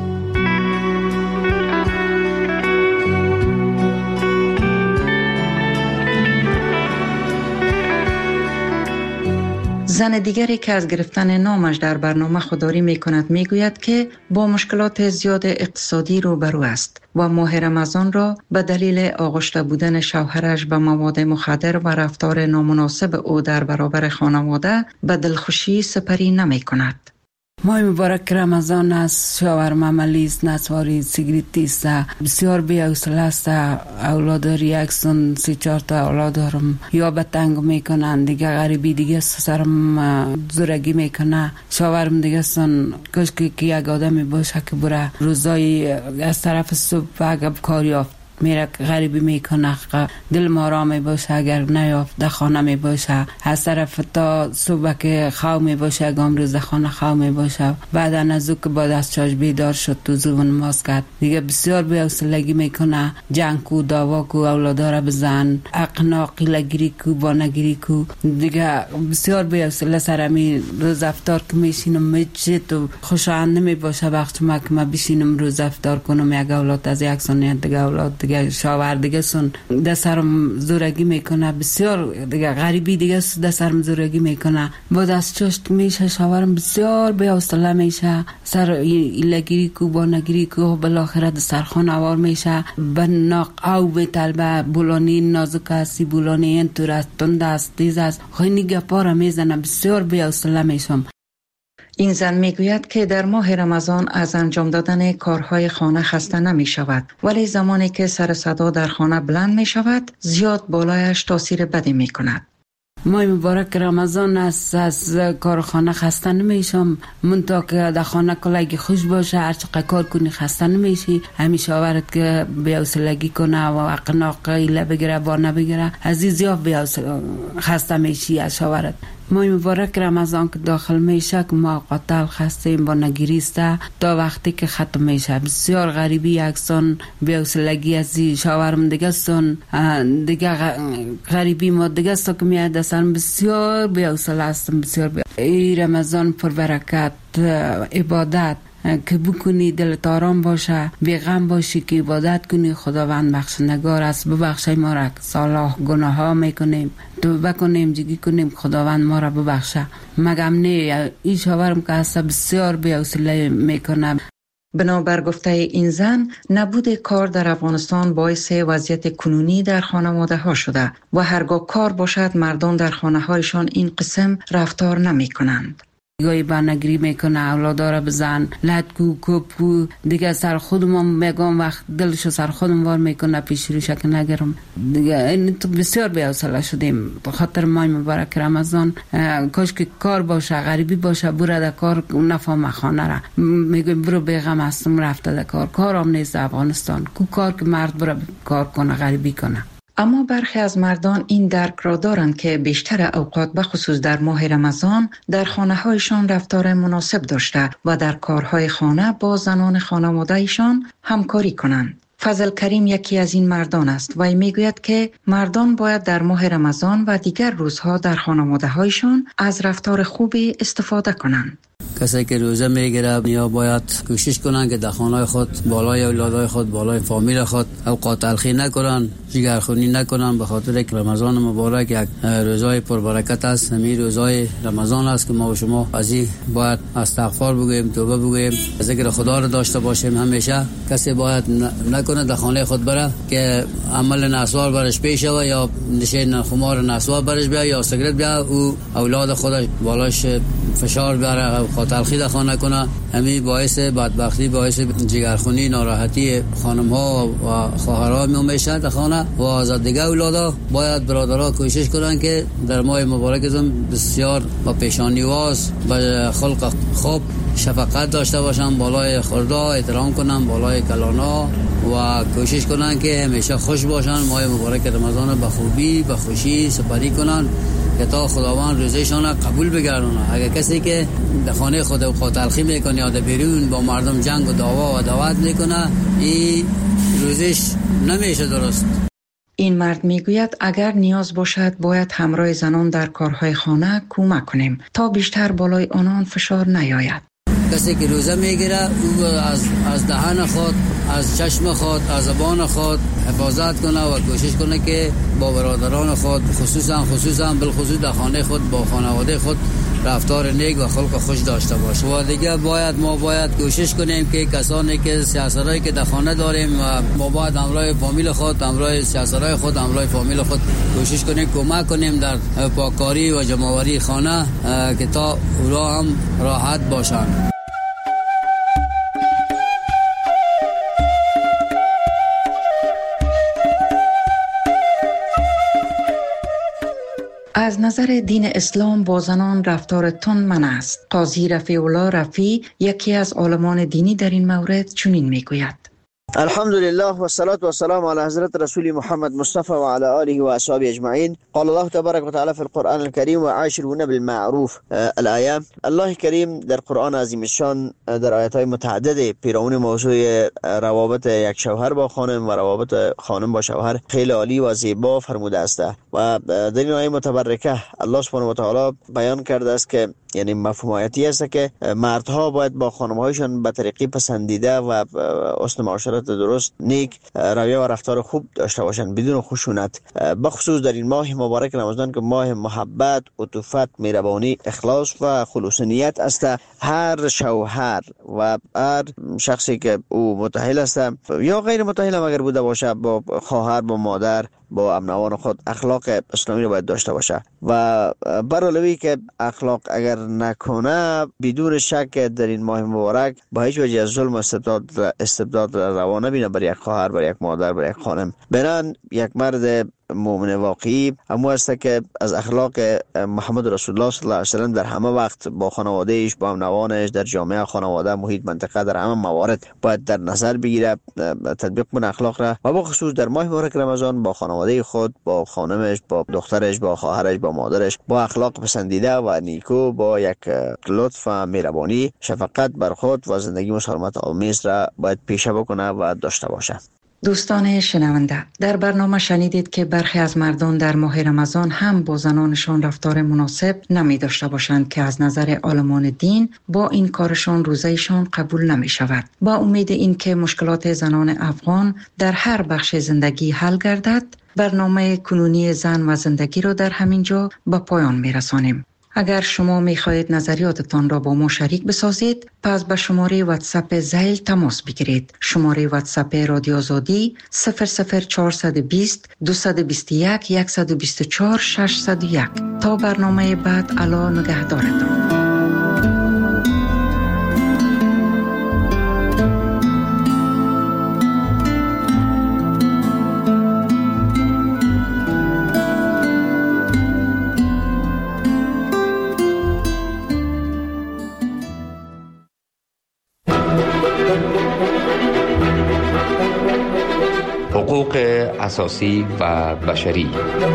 زن دیگری که از گرفتن نامش در برنامه خودداری می کند می گوید که با مشکلات زیاد اقتصادی روبرو است و ماه رمضان را به دلیل آغشته بودن شوهرش به مواد مخدر و رفتار نامناسب او در برابر خانواده به دلخوشی سپری نمی کند. ماه مبارک رمضان است، شاورما عملی است، نسواری سیگریتی است، بسیار بی حوصله است. اولاد ریاکسون سی چهار تا اولاد دارم، یا به تنگ میکنن دیگه، غریبی دیگه سرم زورگی میکنه. شاورم دیگه سن کاش که یک آدمی باشه که بره روزای از طرف صبح اگه کار یافت میره غریبی میکنه، دل ما را می باشه. اگر نیافت در خانه می باشه، از طرف تا صبح که خواه می باشه، اگام روز خانه خواه می باشه. بعد نزو که بعد از چاش بیدار شد تو زبون ماست کرد دیگه، بسیار بی حوصلگی میکنه. جنگ کو، دعوا کو، اولادا را بزن، اقناقی لگیری کو، بانگیری کو دیگه، بسیار بی حوصله. سرمی روز افطار که میشینم میچه تو خوشایند نمی باشه وقت ما که ما بشینم روز افطار کنم، یک اولاد از یک سنیت دیگه اولاد دیگه شاور دیگه سن در سرم زورگی میکنه، بسیار دیگه غریبی دیگه در سرم زورگی میکنه. بعد از چشت میشه شاورم بسیار بی حوصله میشه، سر ایلگیری کو، بانگیری کو، بالاخره در سرخان آوار میشه. بناق او به طلبه بولانی نازک هستی، بولانی این طور است، تند است، تیز است، خیلی گپا را میزنه، بسیار بی حوصله میشم. این زن میگوید که در ماه رمضان از انجام دادن کارهای خانه خسته نمی شود، ولی زمانی که سر صدا در خانه بلند می شود زیاد بالایش تاثیر بدی می کند. ماه مبارک رمضان است، از کار خانه خسته نمیشم. من تا که در خانه کلگی خوش باشه، هر چقدر کار کنی خسته نمیشی. همیشه آورد که بی حوصلگی کنه و اقناق ایله بگیره با نبگیره، عزیز زیاد بی حوصله خسته میشی از آورد. ماه مبارک رمضان که داخل میشه که ما قاتل خسته این با نگیریست تا وقتی که ختم میشه. بسیار غریبی یکسان بی حوصلگی از شاورم دیگه سن دیگه غریبی ما دیگه است که میاد دستم، بسیار بی حوصله هستم، بسیار بی. ای رمضان پر برکت، عبادت که بکنی دلت آرام باشه، بی غم باشی که عبادت کنی. خداوند بخشندگار است، ببخشای ما را سالها گناه ها میکنیم، توبه کنیم، جگی کنیم، خداوند ما را ببخشه. مگم نه این شاورم که هست بسیار بی حوصله میکنه. بنابر گفته این زن، نبود کار در افغانستان باعث وضعیت کنونی در خانواده ها شده و هرگاه کار باشد مردان در خانه هایشان این قسم رفتار نمی کنند. گاهی بانگیری میکنه، اولادا را بزن، لد کو، کوب کو دیگه. سر خودم میگم وقت دلشو سر خودم وار میکنه، پیش روش که نگرم دیگه. این تو بسیار بی حوصله شدیم به خاطر ماه مبارک رمضان. کاش که کار باشه، غریبی باشه، برو در کار، نفهم خانه را میگم برو بیغم هستم رفته در کار. کارم نیست افغانستان کو کار که مرد برو کار کنه، غریبی کنه. اما برخی از مردان این درک را دارند که بیشتر اوقات به خصوص در ماه رمضان در خانه هایشان رفتار مناسب داشته و در کارهای خانه با زنان خانواده ایشان همکاری کنند. فضل کریم یکی از این مردان است و میگوید که مردان باید در ماه رمضان و دیگر روزها در خانواده هایشان از رفتار خوبی استفاده کنند. کسی که روزه میگیره یا باید کوشش کنن که در خانه خود، بالای اولادای خود، بالای فامیل خود اوقات تلخی نکنن، جگرخونی نکنن، به خاطر که رمضان مبارک یک روزای پربرکت است. همین روزای رمضان است که ما و شما از این باید استغفار بگویم، توبه بگویم، ذکر خدا را داشته باشیم. همیشه کسی باید نکنه در خانه خود بره که عمل نسوار برش پیش و یا نشین خمار نسوار برش بیا یا سیگرت بیا، او اولاد خودش بالاش فشار بیاره، تلخی در خانه کنه. همین باعث بدبختی، باعث جگرخونی، ناراحتی خانم ها و خواهرها میشه در خانه. و از دیگه اولادا باید برادرها کوشش کنن که در ماه مبارکتون بسیار با پیشانیواز، با خلق خوب، شفقت داشته باشن، بالای خوردا احترام کنن، بالای کلانا و کوشش کنن که همیشه خوش باشن. ماه مبارک رمضان به خوبی، به خوشی سپری کنن که تا خداوند روزشان قبول بگردونه. اگر کسی که در خانه خود اوقات تلخی میکنه یا در بیرون با مردم جنگ و دعوا و دعوت میکنه، این روزش نمیشه درست. این مرد میگوید اگر نیاز باشد باید همراه زنان در کارهای خانه کمک کنیم تا بیشتر بالای آنان فشار نیاید. کسی که روزه میگیره او از از دهان خود، از چشم خود، از زبان خود حفاظت کنه و کوشش کنه که با برادران خود، خصوصا خصوصا بالخصوص در خانه خود با خانواده خود رفتار نیک و خلق خوش داشته باشه. و دیگه باید ما باید کوشش کنیم که کسانی که سیاستایی که در خانه داریم و ما باید همراه فامیل خود، همراه سیاستای خود، همراه فامیل خود کوشش کنیم کمک کنیم در پاککاری و جمع‌آوری خانه که تا اونها هم راحت باشند. از نظر دین اسلام با زنان رفتار تند منع است. قاضی رفیع الله رفیع یکی از عالمان دینی در این مورد چنین میگوید: الحمدلله و الصلاة و السلام علی حضرت رسول محمد مصطفى و علی آله و اصحابه اجمعین. قال الله تبارک و تعالی فی القرآن الكریم و عاشرون بالمعروف. الآیه. الله کریم در قرآن عظیم الشان در آیات متعدد پیرامون موضوع روابط یک شوهر با خانم و روابط خانم با شوهر خیلی عالی و زیبا فرموده است و در این آیه متبرکه الله سبحانه و تعالی بیان کرده است که یعنی مفهوم آیاتی است که مردها باید با خانم‌هایشان به طریقی پسندیده و حسن معاشرت درست، نیک رویه و رفتار خوب داشته باشند بدون خشونت. بخصوص در این ماه مبارک رمضان که ماه محبت، عطوفت، مهربانی، اخلاص و خلوص نیت است، هر شوهر و هر شخصی که او متأهل است یا غیر متأهل اگر بوده باشه با خواهر، با مادر، با امنوان خود اخلاق اسلامی رو باید داشته باشه و برعلاوه که اخلاق اگر نکنه بدون شک در این ماه مبارک با هیچ وجه از ظلم و استبداد استبداد روا نبینه بر یک خواهر، بر یک مادر، بر یک خانم. بنان یک مرد مؤمن واقعی همو است که از اخلاق محمد رسول الله صلی الله علیه و سلم در همه وقت با خانوادهش، با امنوانش، در جامعه، خانواده، محیط، منطقه، در همه موارد باید در نظر بگیره، تطبیق کنه اخلاق را و با خصوص در ماه مبارک رمضان با خانواده خود، با خانمش، با دخترش، با خواهرش، با مادرش با اخلاق پسندیده و نیکو، با یک لطف و مهربانی، شفقت بر خود و زندگی مسالمت آمیز را باید پیشه بکنه و داشته باشه. دوستان شنونده، در برنامه شنیدید که برخی از مردان در ماه رمضان هم با زنانشان رفتار مناسب نمی داشته باشند که از نظر عالمان دین با این کارشان روزهشان قبول نمی شود. با امید این که مشکلات زنان افغان در هر بخش زندگی حل گردد، برنامه کنونی زن و زندگی را در همین جا به پایان می رسانیم. اگر شما می خواهید نظریاتتان را با ما شریک بسازید، پس به شماره واتساپ ذیل تماس بگیرید. شماره واتساپ رادیو آزادی صفر صفر چهارصد و بیست دویست و بیست و یک صد و بیست و چهار ششصد و یک. تا برنامه بعد، الا نگهدارتان. حقوق اساسی و بشری.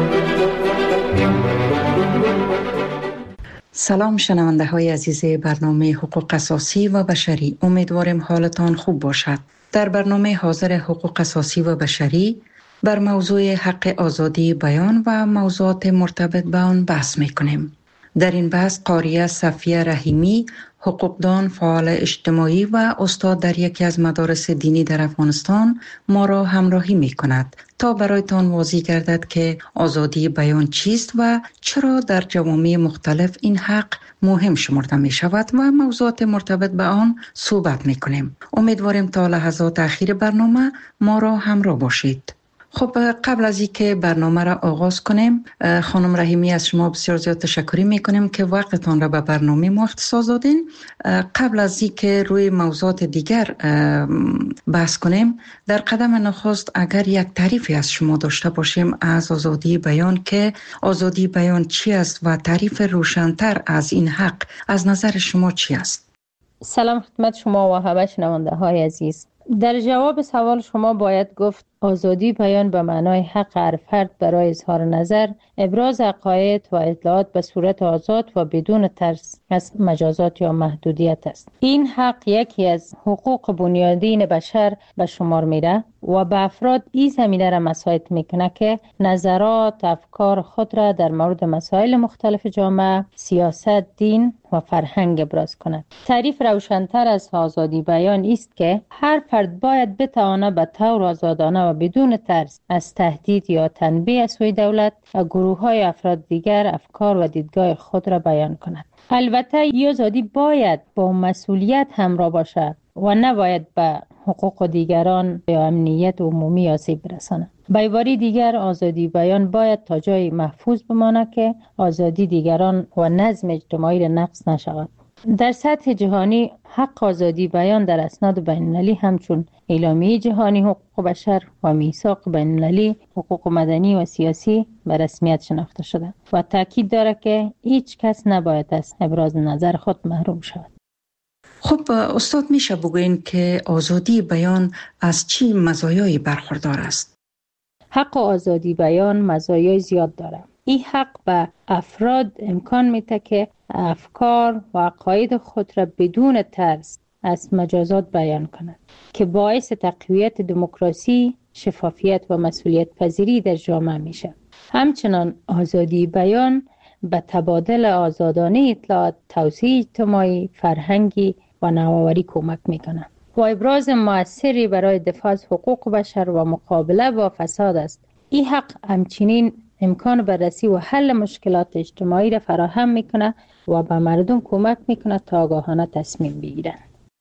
سلام شنونده های عزیز برنامه حقوق اساسی و بشری، امیدوارم حالتان خوب باشد. در برنامه حاضر حقوق اساسی و بشری بر موضوع حق آزادی بیان و موضوعات مرتبط به آن بحث میکنیم. در این بحث قاریه صفیه رحیمی، حقوقدان، فعال اجتماعی و استاد در یکی از مدارس دینی در افغانستان ما را همراهی می کند تا برایتان واضح گردد که آزادی بیان چیست و چرا در جوامع مختلف این حق مهم شمرده می شود و موضوعات مرتبط به آن صحبت می کنیم. امیدواریم تا لحظات اخیر برنامه ما را همراه باشید. خب قبل از اینکه برنامه را آغاز کنیم، خانم رحیمی از شما بسیار زیاد تشکر میکنیم که وقتتان را به برنامه ما اختصاص دادین. قبل از اینکه روی موضوعات دیگر بحث کنیم، در قدم نخست اگر یک تعریفی از شما داشته باشیم از آزادی بیان، که آزادی بیان چی است و تعریف روشن‌تر از این حق از نظر شما چی است؟ سلام خدمت شما و همه شنونده های عزیز. در جواب سوال شما باید گفت آزادی بیان به معنای حق هر فرد برای اظهار نظر، ابراز عقاید و اطلاعات به صورت آزاد و بدون ترس از مجازات یا محدودیت است. این حق یکی از حقوق بنیادین بشر به شمار میره و به افراد این زمینه را مساعد میکنه که نظرات، افکار خود را در مورد مسائل مختلف جامعه، سیاست، دین و فرهنگ ابراز کند. تعریف روشن‌تر از آزادی بیان است که هر فرد باید بتواند به طور آزادانه و بدون ترس از تهدید یا تنبیه از سوی دولت و گروه‌های افراد دیگر افکار و دیدگاه خود را بیان کند. البته این آزادی باید با مسئولیت همراه باشد و نباید به حقوق دیگران یا امنیت عمومی آسیب برساند. به عبارت دیگر آزادی بیان باید تا جای محفوظ بماند که آزادی دیگران و نظم اجتماعی را نقض نشود. در سطح جهانی حق آزادی بیان در اسناد بین‌المللی همچون اعلامیه جهانی حقوق بشر و میثاق بین‌المللی حقوق مدنی و سیاسی به رسمیت شناخته شده و تاکید دارد که هیچ کس نباید از ابراز نظر خود محروم شود. خب استاد میشه بگوین که آزادی بیان از چی مزایایی برخوردار است؟ حق آزادی بیان مزایای زیاد دارد. این حق به افراد امکان میده که افکار و عقاید خود را بدون ترس از مجازات بیان کنند که باعث تقویت دموکراسی، شفافیت و مسئولیت پذیری در جامعه میشه. همچنان آزادی بیان به تبادل آزادانه اطلاعات، توسعه اجتماعی، فرهنگی و نوآوری کمک میکنه و ابراز مؤثری برای دفاع از حقوق بشر و مقابله با فساد است. این حق همچنین امکان بررسی و حل مشکلات اجتماعی را فراهم میکنه و به مردم کمک میکنه تا آگاهانه تصمیم بگیرن.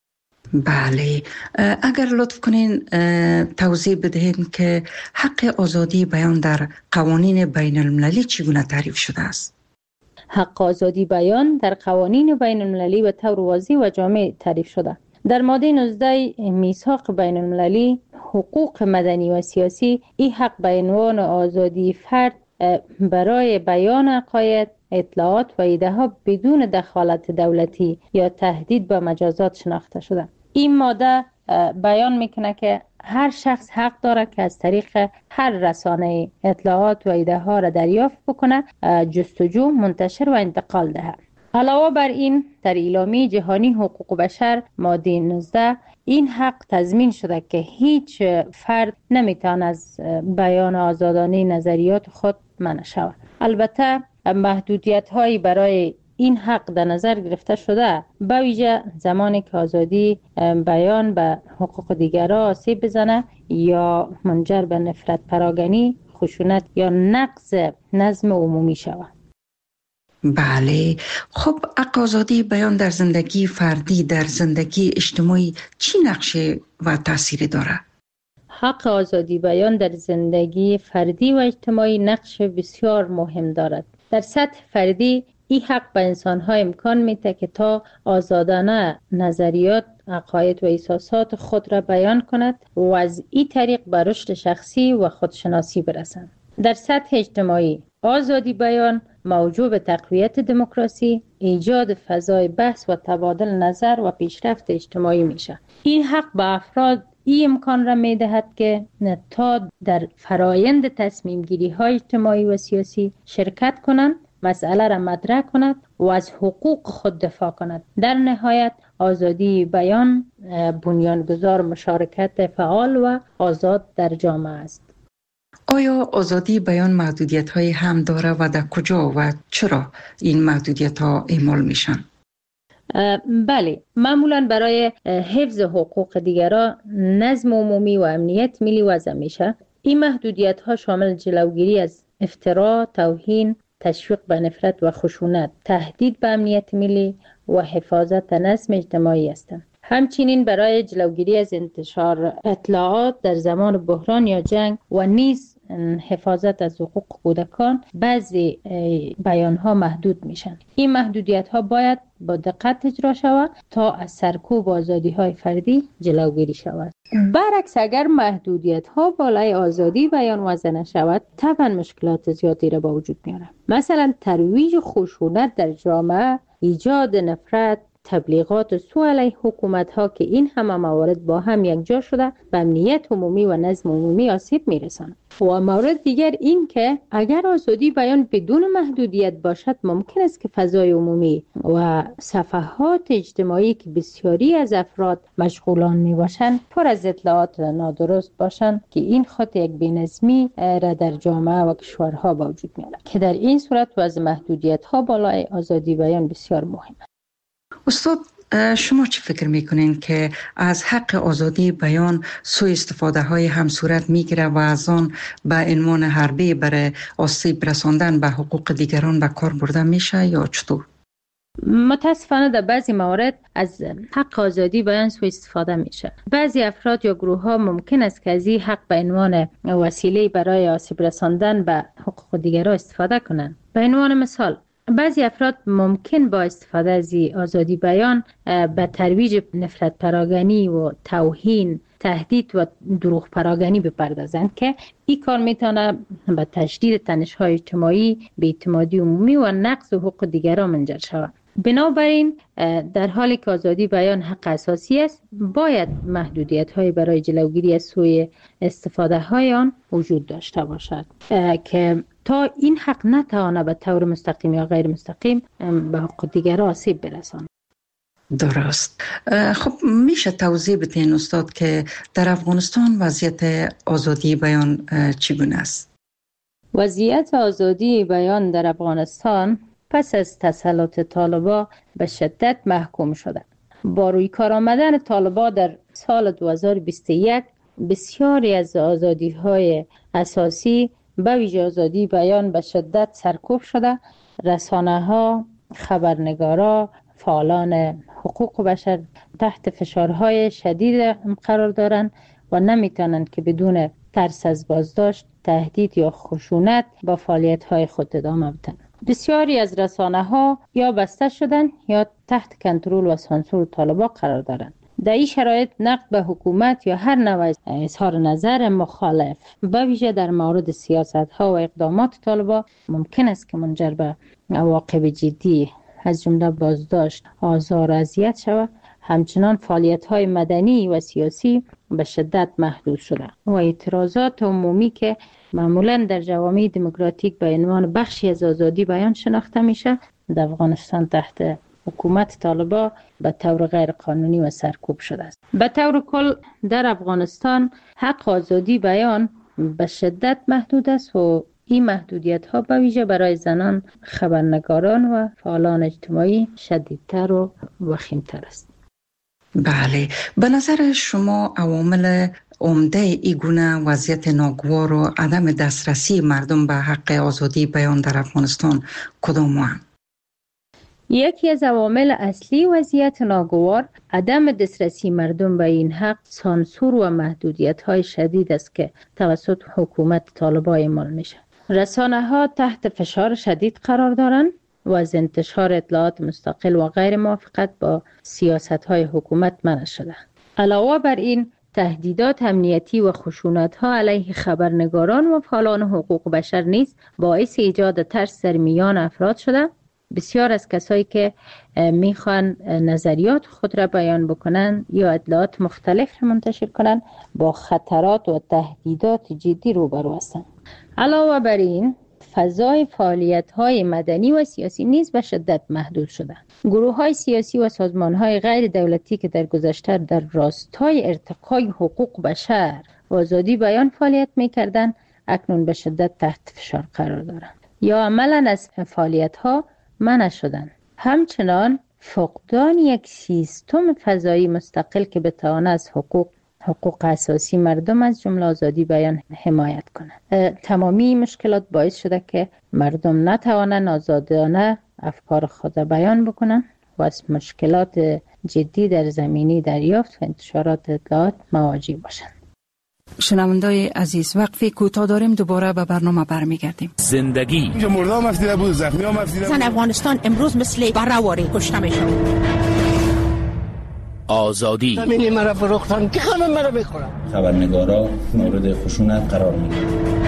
بله، اگر لطف کنین توضیح بدهید که حق آزادی بیان در قوانین بین المللی چگونه تعریف شده است؟ حق آزادی بیان در قوانین بین المللی به طور واضح و جامع تعریف شده. در ماده نوزده میثاق بین المللی حقوق مدنی و سیاسی این حق به عنوان آزادی فرد برای بیان عقاید، اطلاعات و ایده ها بدون دخالت دولتی یا تهدید به مجازات شناخته شده. این ماده بیان میکنه که هر شخص حق داره که از طریق هر رسانه اطلاعات و ایده ها را دریافت بکنه، جستجو، منتشر و انتقال دهد. علاوه بر این در اعلامیه جهانی حقوق بشر ماده نوزده این حق تضمین شده که هیچ فرد نمیتونه از بیان آزادانه نظریات خود منع شود. البته محدودیت هایی برای این حق در نظر گرفته شده، به ویژه زمانی که آزادی بیان به حقوق دیگران آسیب بزنه یا منجر به نفرت پراگنی، خشونت یا نقض نظم عمومی شود. بله، خب حق آزادی بیان در زندگی فردی، در زندگی اجتماعی چی نقشه و تأثیری داره؟ حق آزادی بیان در زندگی فردی و اجتماعی نقش بسیار مهم دارد. در سطح فردی این حق به انسان‌ها امکان میده که تا آزادانه نظریات، عقاید و احساسات خود را بیان کند و از این طریق به رشد شخصی و خودشناسی برسند. در سطح اجتماعی آزادی بیان موجب به تقویت دموکراسی، ایجاد فضای بحث و تبادل نظر و پیشرفت اجتماعی میشه. این حق به افراد این امکان را میدهد که تا در فرایند تصمیم گیری های اجتماعی و سیاسی شرکت کنند، مسئله را مطرح کند و از حقوق خود دفاع کند. در نهایت آزادی بیان بنیانگذار مشارکت فعال و آزاد در جامعه است. آیا آزادی بیان محدودیت های هم داره و در کجا و چرا این محدودیت ها اعمال میشن؟ بله، معمولا برای حفظ حقوق دیگران، نظم عمومی و امنیت ملی وضع میشه. این محدودیت ها شامل جلوگیری از افترا، توهین، تشویق به نفرت و خشونت، تهدید به امنیت ملی و حفاظت نظم اجتماعی هستند. همچنین برای جلوگیری از انتشار اطلاعات در زمان بحران یا جنگ و نیز حفاظت از حقوق کودکان بعضی بیان ها محدود میشن. این محدودیت ها باید با دقت اجرا شود تا از سرکوب آزادی های فردی جلوگیری شود. برعکس اگر محدودیت ها بالای آزادی بیان وضع نشود، طبعا مشکلات زیادی را با وجود میاره. مثلا ترویج خشونت در جامعه، ایجاد نفرت، تبلیغات سوء علیه حکومت ها که این همه موارد با هم یک جا شده به امنیت عمومی و نظم عمومی آسیب میرسند. و مورد دیگر این که اگر آزادی بیان بدون محدودیت باشد، ممکن است که فضای عمومی و صفحات اجتماعی که بسیاری از افراد مشغولان می باشند پر از اطلاعات نادرست باشند که این خود یک بی‌نظمی را در جامعه و کشورها با وجود میاره که در این صورت وضع محدودیت ها بالای آزادی بیان بسیار مهم است. استاد، شما چی فکر میکنین که از حق آزادی بیان سوء استفاده های هم صورت میگیره و از آن به عنوان حربه برای آسیب رساندن به حقوق دیگران به کار برده میشه یا چطور؟ متاسفانه در بعضی موارد از حق آزادی بیان سوء استفاده میشه. بعضی افراد یا گروه ها ممکن است که از این حق به عنوان وسیله برای آسیب رساندن به حقوق دیگران استفاده کنند. به عنوان مثال، بعضی افراد ممکن با استفاده از آزادی بیان به ترویج نفرت پراگنی و توهین، تهدید و دروغ پراگنی بپردازند که این کار میتونه به تشدید تنش‌های اجتماعی، بی‌اعتمادی عمومی و نقض حقوق دیگران منجر شود. بنابراین در حالی که آزادی بیان حق اساسی است، باید محدودیت‌های برای جلوگیری از سوء استفاده های آن وجود داشته باشد که تا این حق نتواند به طور مستقیم یا غیر مستقیم به حقوق دیگران آسیب برساند. درست. خب میشه توضیح بدین استاد که در افغانستان وضعیت آزادی بیان چگونه است؟ وضعیت آزادی بیان در افغانستان پس از تسلط طالبان به شدت محکوم شده. با روی کار آمدن طالبان در سال دو هزار و بیست و یک بسیاری از آزادی‌های اساسی به ویژه آزادی بیان به شدت سرکوب شده. رسانه‌ها، خبرنگارا، فعالان حقوق بشر تحت فشارهای شدید قرار دارند و نمیتونند که بدون ترس از بازداشت، تهدید یا خشونت با فعالیت‌های خود ادامه بدن. بسیاری از رسانه‌ها یا بسته شدن یا تحت کنترل و سانسور طالبان قرار دارند. در این شرایط نقد به حکومت یا هر نوع اظهار نظر مخالف به ویژه در مورد سیاست‌ها و اقدامات طالبان ممکن است که منجر به عواقب جدی از جمله بازداشت، آزار و اذیت شود. همچنان فعالیت‌های مدنی و سیاسی به شدت محدود شده و اعتراضات عمومی که معمولاً در جوامع دموکراتیک به عنوان بخشی از آزادی بیان شناخته میشه، در افغانستان تحت حکومت طالبان به طور غیر قانونی و سرکوب شده است. به طور کل در افغانستان حق آزادی بیان به شدت محدود است و این محدودیت ها به ویژه برای زنان، خبرنگاران و فعالان اجتماعی شدیدتر و وخیمتر است. بله، به نظر شما عوامل عمده ای گونه وضعیت ناگوار و عدم دسترسی مردم به حق آزادی بیان در افغانستان کدام هستند؟ یکی از عوامل اصلی وضعیت ناگوار عدم دسترسی مردم به این حق سانسور و محدودیت‌های شدید است که توسط حکومت طالبان اعمال میشه. رسانه‌ها تحت فشار شدید قرار دارند و از انتشار اطلاعات مستقل و غیر موافقت با سیاست‌های حکومت منع شده. علاوه بر این، تهدیدات امنیتی و خشونت‌ها علیه خبرنگاران و فعالان حقوق بشر نیز باعث ایجاد ترس در میان افراد شده. بسیار از کسایی که میخوان نظریات خود را بیان بکنن یا اطلاعات مختلف را منتشر کنن با خطرات و تهدیدات جدی روبرو هستند. علاوه بر این، فضای فعالیت‌های مدنی و سیاسی نیز به شدت محدود شده. گروه‌های سیاسی و سازمان‌های غیر دولتی که در گذشته در راستای ارتقای حقوق بشر و آزادی بیان فعالیت می‌کردند، اکنون به شدت تحت فشار قرار دارند یا عملاً از فعالیت‌ها منع شدند. همچنان فقدان یک سیستم فضایی مستقل که بتواند از حقوق حقوق اساسی مردم از جمله آزادی بیان حمایت کنند. تمامی مشکلات باعث شده که مردم نتوانند آزادانه افکار خود بیان بکنند و از مشکلات جدی در زمینه دریافت و انتشارات اطلاعات مواجه باشند. شنوندای عزیز، وقفه کوتاه داریم، دوباره به برنامه برمیگردیم. زندگی اینجا مردم افدیده بود، زخمی هم افدیده بود. زن افغانستان امروز مثل برهواری کشته میشن. آزادی همینی مرا فروختن که خانم مرا بخورن. خبرنگارا مورد خشونت قرار میگیرن.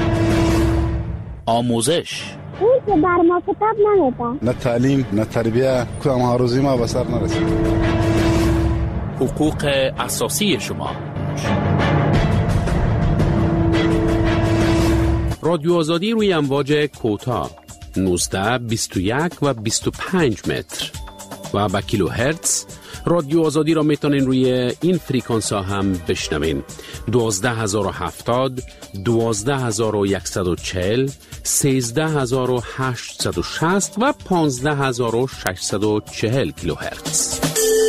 آموزش اون که بر ما کتاب نمیدن. نه تعلیم نه تربیه، کدام هاروزی ما به سر نرسید. حقوق اساسی شما. رادیو آزادی روی امواج کوتاه نوزده، بیست و یک و بیست و پنج متر و با کیلو هرتز. رادیو آزادی را میتونین روی این فریکانس ها هم بشنوین: دوازده هزار و هفتاد، دوازده هزار و صد و چهل، سیزده هزار و هشتصد و شصت و پانزده هزار و ششصد و چهل کیلو هرتز.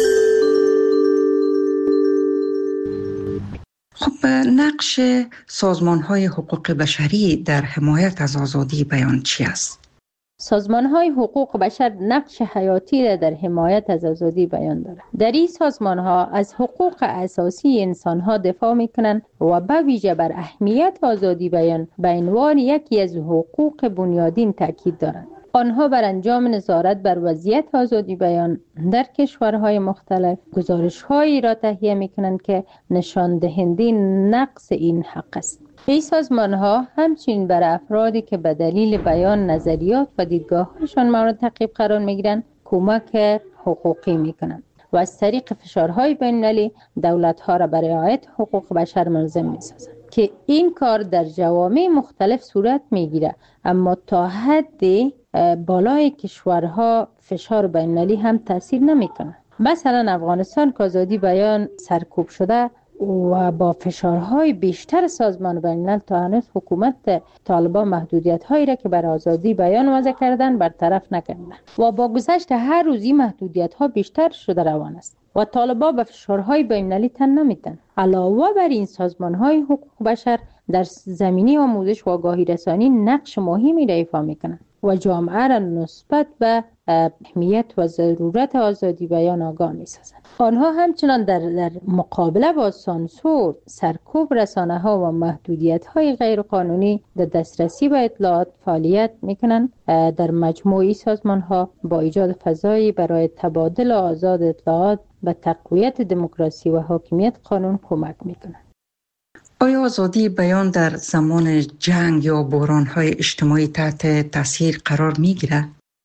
خب نقش سازمان‌های حقوق بشری در حمایت از آزادی بیان چی است؟ سازمان‌های حقوق بشر نقش حیاتی را در حمایت از آزادی بیان دارند. در این سازمان‌ها از حقوق اساسی انسان‌ها دفاع می‌کنند و به ویژه بر اهمیت آزادی بیان به عنوان یکی از حقوق بنیادین تاکید دارند. آنها بر انجام نظارت بر وضعیت آزادی بیان در کشورهای مختلف گزارش‌هایی را تهیه می‌کنند که نشان دهنده نقص این حق است. این سازمان‌ها همچنین بر افرادی که به دلیل بیان نظریات و دیدگاه‌هایشان مورد تعقیب قرار می‌گیرند کمک حقوقی می‌کنند و از طریق فشارهای بین‌المللی دولت‌ها را برای رعایت حقوق بشر ملزم می‌سازند که این کار در جوامع مختلف صورت می‌گیرد، اما تا حد بالای کشورها فشار بین‌المللی هم تاثیر نمی‌کند. مثلا افغانستان که آزادی بیان سرکوب شده و با فشارهای بیشتر سازمان بین‌الملل تا هنوز حکومت طالبان محدودیت‌هایی را که بر آزادی بیان وضع کردن برطرف نکردند و با گذشت هر روزی محدودیت‌ها بیشتر شده روان است و طالبان به فشارهای بین‌المللی تن نمی‌دهند. علاوه بر این سازمان‌های حقوق بشر در زمینه آموزش و آگاهی رسانی نقش مهمی را ایفا می‌کنند و جامعه را نسبت به اهمیت و ضرورت آزادی بیان آگاه می‌سازند. آنها همچنان در, در مقابله با سانسور، سرکوب رسانه‌ها و محدودیت‌های غیرقانونی در دسترسی به اطلاعات فعالیت می‌کنند. در مجموعی سازمان‌ها با ایجاد فضایی برای تبادل آزاد اطلاعات به تقویت دموکراسی و حاکمیت قانون کمک می‌کنند. آیا آزادی بیان در زمان جنگ یا بحران‌های اجتماعی تحت تاثیر قرار می‌گیرد؟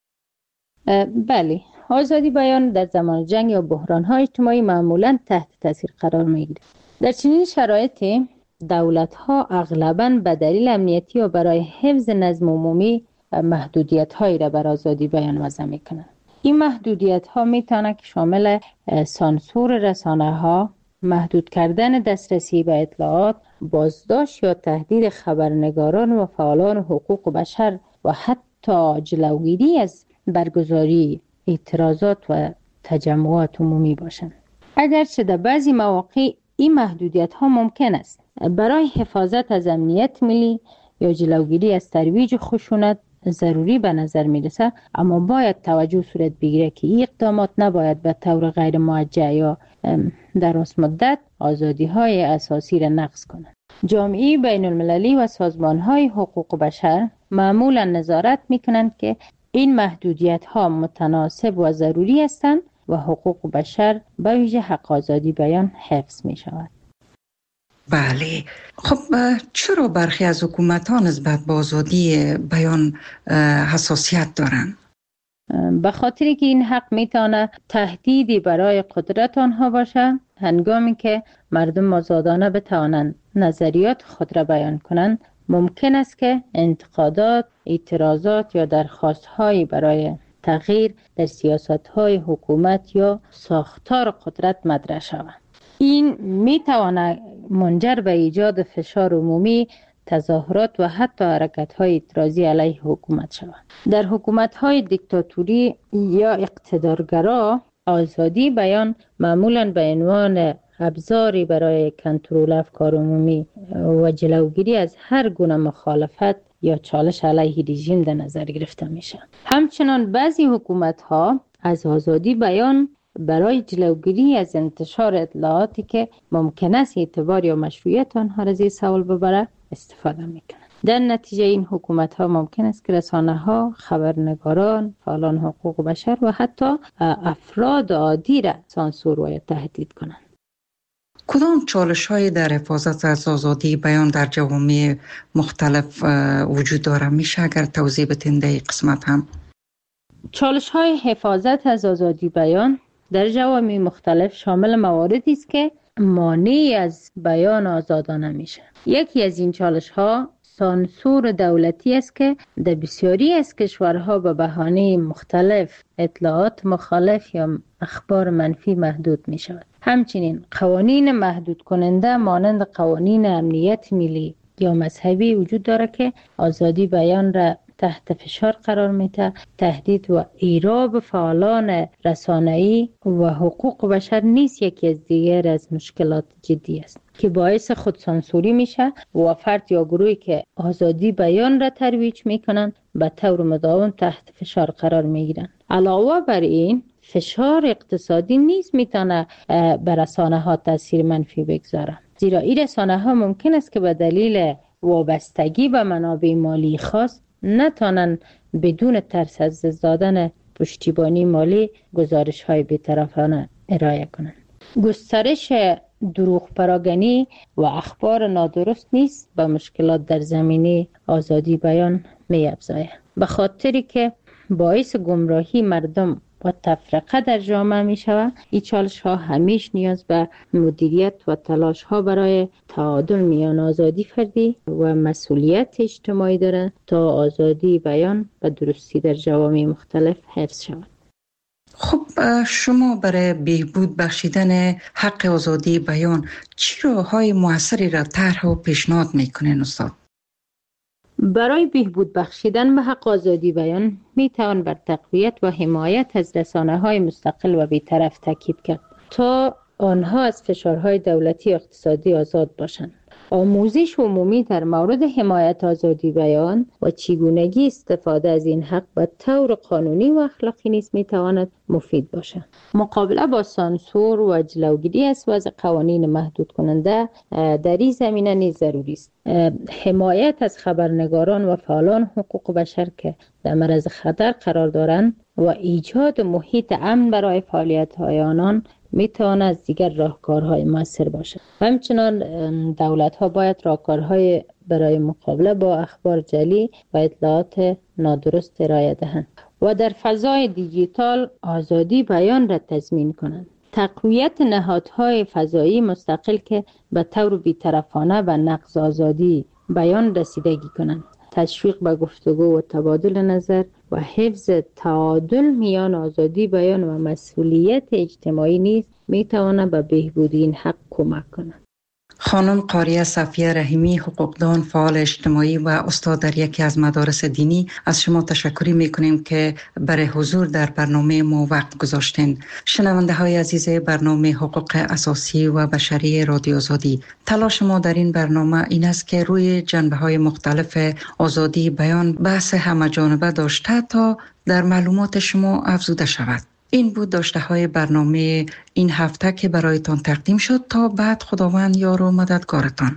بله، آزادی بیان در زمان جنگ یا بحران‌های اجتماعی معمولاً تحت تاثیر قرار می‌گیرد. در چنین شرایطی دولت‌ها اغلباً به دلیل امنیتی و برای حفظ نظم عمومی محدودیت‌هایی را بر آزادی بیان وضع می‌کنند. این محدودیت‌ها می‌تواند که شامل سانسور رسانه‌ها، محدود کردن دسترسی به اطلاعات، بازداشت یا تهدید خبرنگاران و فعالان حقوق بشر و حتی جلوگیری از برگزاری اعتراضات و تجمعات عمومی باشند. اگرچه در بعضی مواقع این محدودیت ها ممکن است برای حفاظت از امنیت ملی یا جلوگیری از ترویج خشونت ضروری به نظر می رسد، اما باید توجه صورت بگیره که این اقدامات نباید به طور غیر موجه یا در راست مدت آزادی های اساسی را نقض کنند. جامعه بین المللی و سازمان های حقوق بشر معمولا نظارت می کنند که این محدودیت ها متناسب و ضروری هستند و حقوق بشر به ویژه حق آزادی بیان حفظ می شود. بله، خب چرا برخی از حکومت ها نسبت به آزادی بیان حساسیت دارند؟ به خاطر که این حق میتونه تهدیدی برای قدرت آنها باشه، هنگامی که مردم آزادانه بتوانند نظریات خود را بیان کنند، ممکن است که انتقادات، اعتراضات یا درخواست‌هایی برای تغییر در سیاست‌های حکومت یا ساختار قدرت مطرح شود. این میتواند منجر به ایجاد فشار عمومی، تظاهرات و حتی حرکت‌های اعتراضی علیه حکومت شود. در حکومت‌های دیکتاتوری یا اقتدارگرا، آزادی بیان معمولاً به عنوان ابزاری برای کنترل افکار عمومی و جلوگیری از هر گونه مخالفت یا چالش علیه رژیم در نظر گرفته میشه. همچنان بعضی حکومت‌ها از آزادی بیان برای جلوگیری از انتشار اطلاعاتی که ممکن است اعتبار یا مشروعیت آنها را زیر سوال ببره استفاده میکنند. در نتیجه این حکومت‌ها ممکن است که رسانه‌ها، خبرنگاران، فعالان حقوق بشر و حتی افراد عادی را سانسور و تهدید کنند. کدام چالش‌هایی در حفاظت از آزادی بیان در جوامع مختلف وجود داره؟ میشه اگر توضیح بدین در این قسمت هم؟ چالش‌های حفاظت از آزادی بیان در جوامع مختلف شامل مواردی است که مانع از بیان آزادانه میشه. یکی از این چالش‌ها سانسور دولتی است که در بسیاری از کشورها به بهانه مختلف اطلاعات مخالف یا اخبار منفی محدود می شود. همچنین قوانین محدود کننده مانند قوانین امنیت ملی یا مذهبی وجود داره که آزادی بیان را تحت فشار قرار میده. تهدید و ایراب فعالان رسانه‌ای و حقوق بشر نیز یکی از دیگر از مشکلات جدی است که باعث خودسانسوری میشه و فرد یا گروهی که آزادی بیان را ترویج میکنن به طور مداوم تحت فشار قرار میگیرن. علاوه بر این فشار اقتصادی نیز میتونه بر رسانه ها تاثیر منفی بگذاره، زیرا این رسانه ها ممکن است که به دلیل وابستگی به منابع مالی خاص نتونن بدون ترس از دست دادن پشتیبانی مالی گزارش های بی‌طرفانه ارائه کنند. گسترش دروغ پراگنی و اخبار نادرست نیست به مشکلات در زمینه آزادی بیان می افزاید، به خاطری که باعث گمراهی مردم و تفرقه در جامعه می شود. این چالش ها همیش نیاز به مدیریت و تلاش ها برای تعادل میان آزادی فردی و مسئولیت اجتماعی دارد تا آزادی بیان و درستی در جوامع مختلف حفظ شود. خب شما برای بهبود بخشیدن حق آزادی بیان چه راه‌های موثری را طرح و پیشنهاد میکنین استاد؟ برای بهبود بخشیدن به حق آزادی بیان می توان بر تقویت و حمایت از رسانه‌های مستقل و بی‌طرف تاکید کرد تا آنها از فشارهای دولتی و اقتصادی آزاد باشند. آموزش عمومی در مورد حمایت آزادی بیان و چگونگی استفاده از این حق به طور قانونی و اخلاقی نیز می تواند مفید باشد. مقابله با سانسور و جلوگیری از وضع قوانین محدود کننده در این زمینه نیز ضروری است. حمایت از خبرنگاران و فعالان حقوق بشر که در معرض خطر قرار دارند و ایجاد محیط امن برای فعالیت‌های آنان می تواند از دیگر راهکارهای موثر باشد. همچنان دولت‌ها باید راهکارهای برای مقابله با اخبار جعلی و اطلاعات نادرست ارائه دهند و در فضای دیجیتال آزادی بیان را تضمین کنند. تقویت نهادهای فضایی مستقل که به طور بی‌طرفانه به نقض آزادی بیان رسیدگی کنند. تشویق به گفتگو و تبادل نظر و حفظ تعادل میان آزادی بیان و مسئولیت اجتماعی نیز میتواند به بهبود این حق کمک کند. خانم قاریه صفیه رحیمی، حقوقدان، فعال اجتماعی و استاد در یکی از مدارس دینی، از شما تشکر میکنیم که برای حضور در برنامه ما وقت گذاشتین. شنونده های عزیز برنامه حقوق اساسی و بشری رادیو آزادی، تلاش ما در این برنامه این است که روی جنبه های مختلف آزادی بیان بحث همه جانبه داشته تا در معلومات شما افزوده شود. این بود داشته های برنامه این هفته که برایتان تقدیم شد. تا بعد خداوند یار و مددگارتان.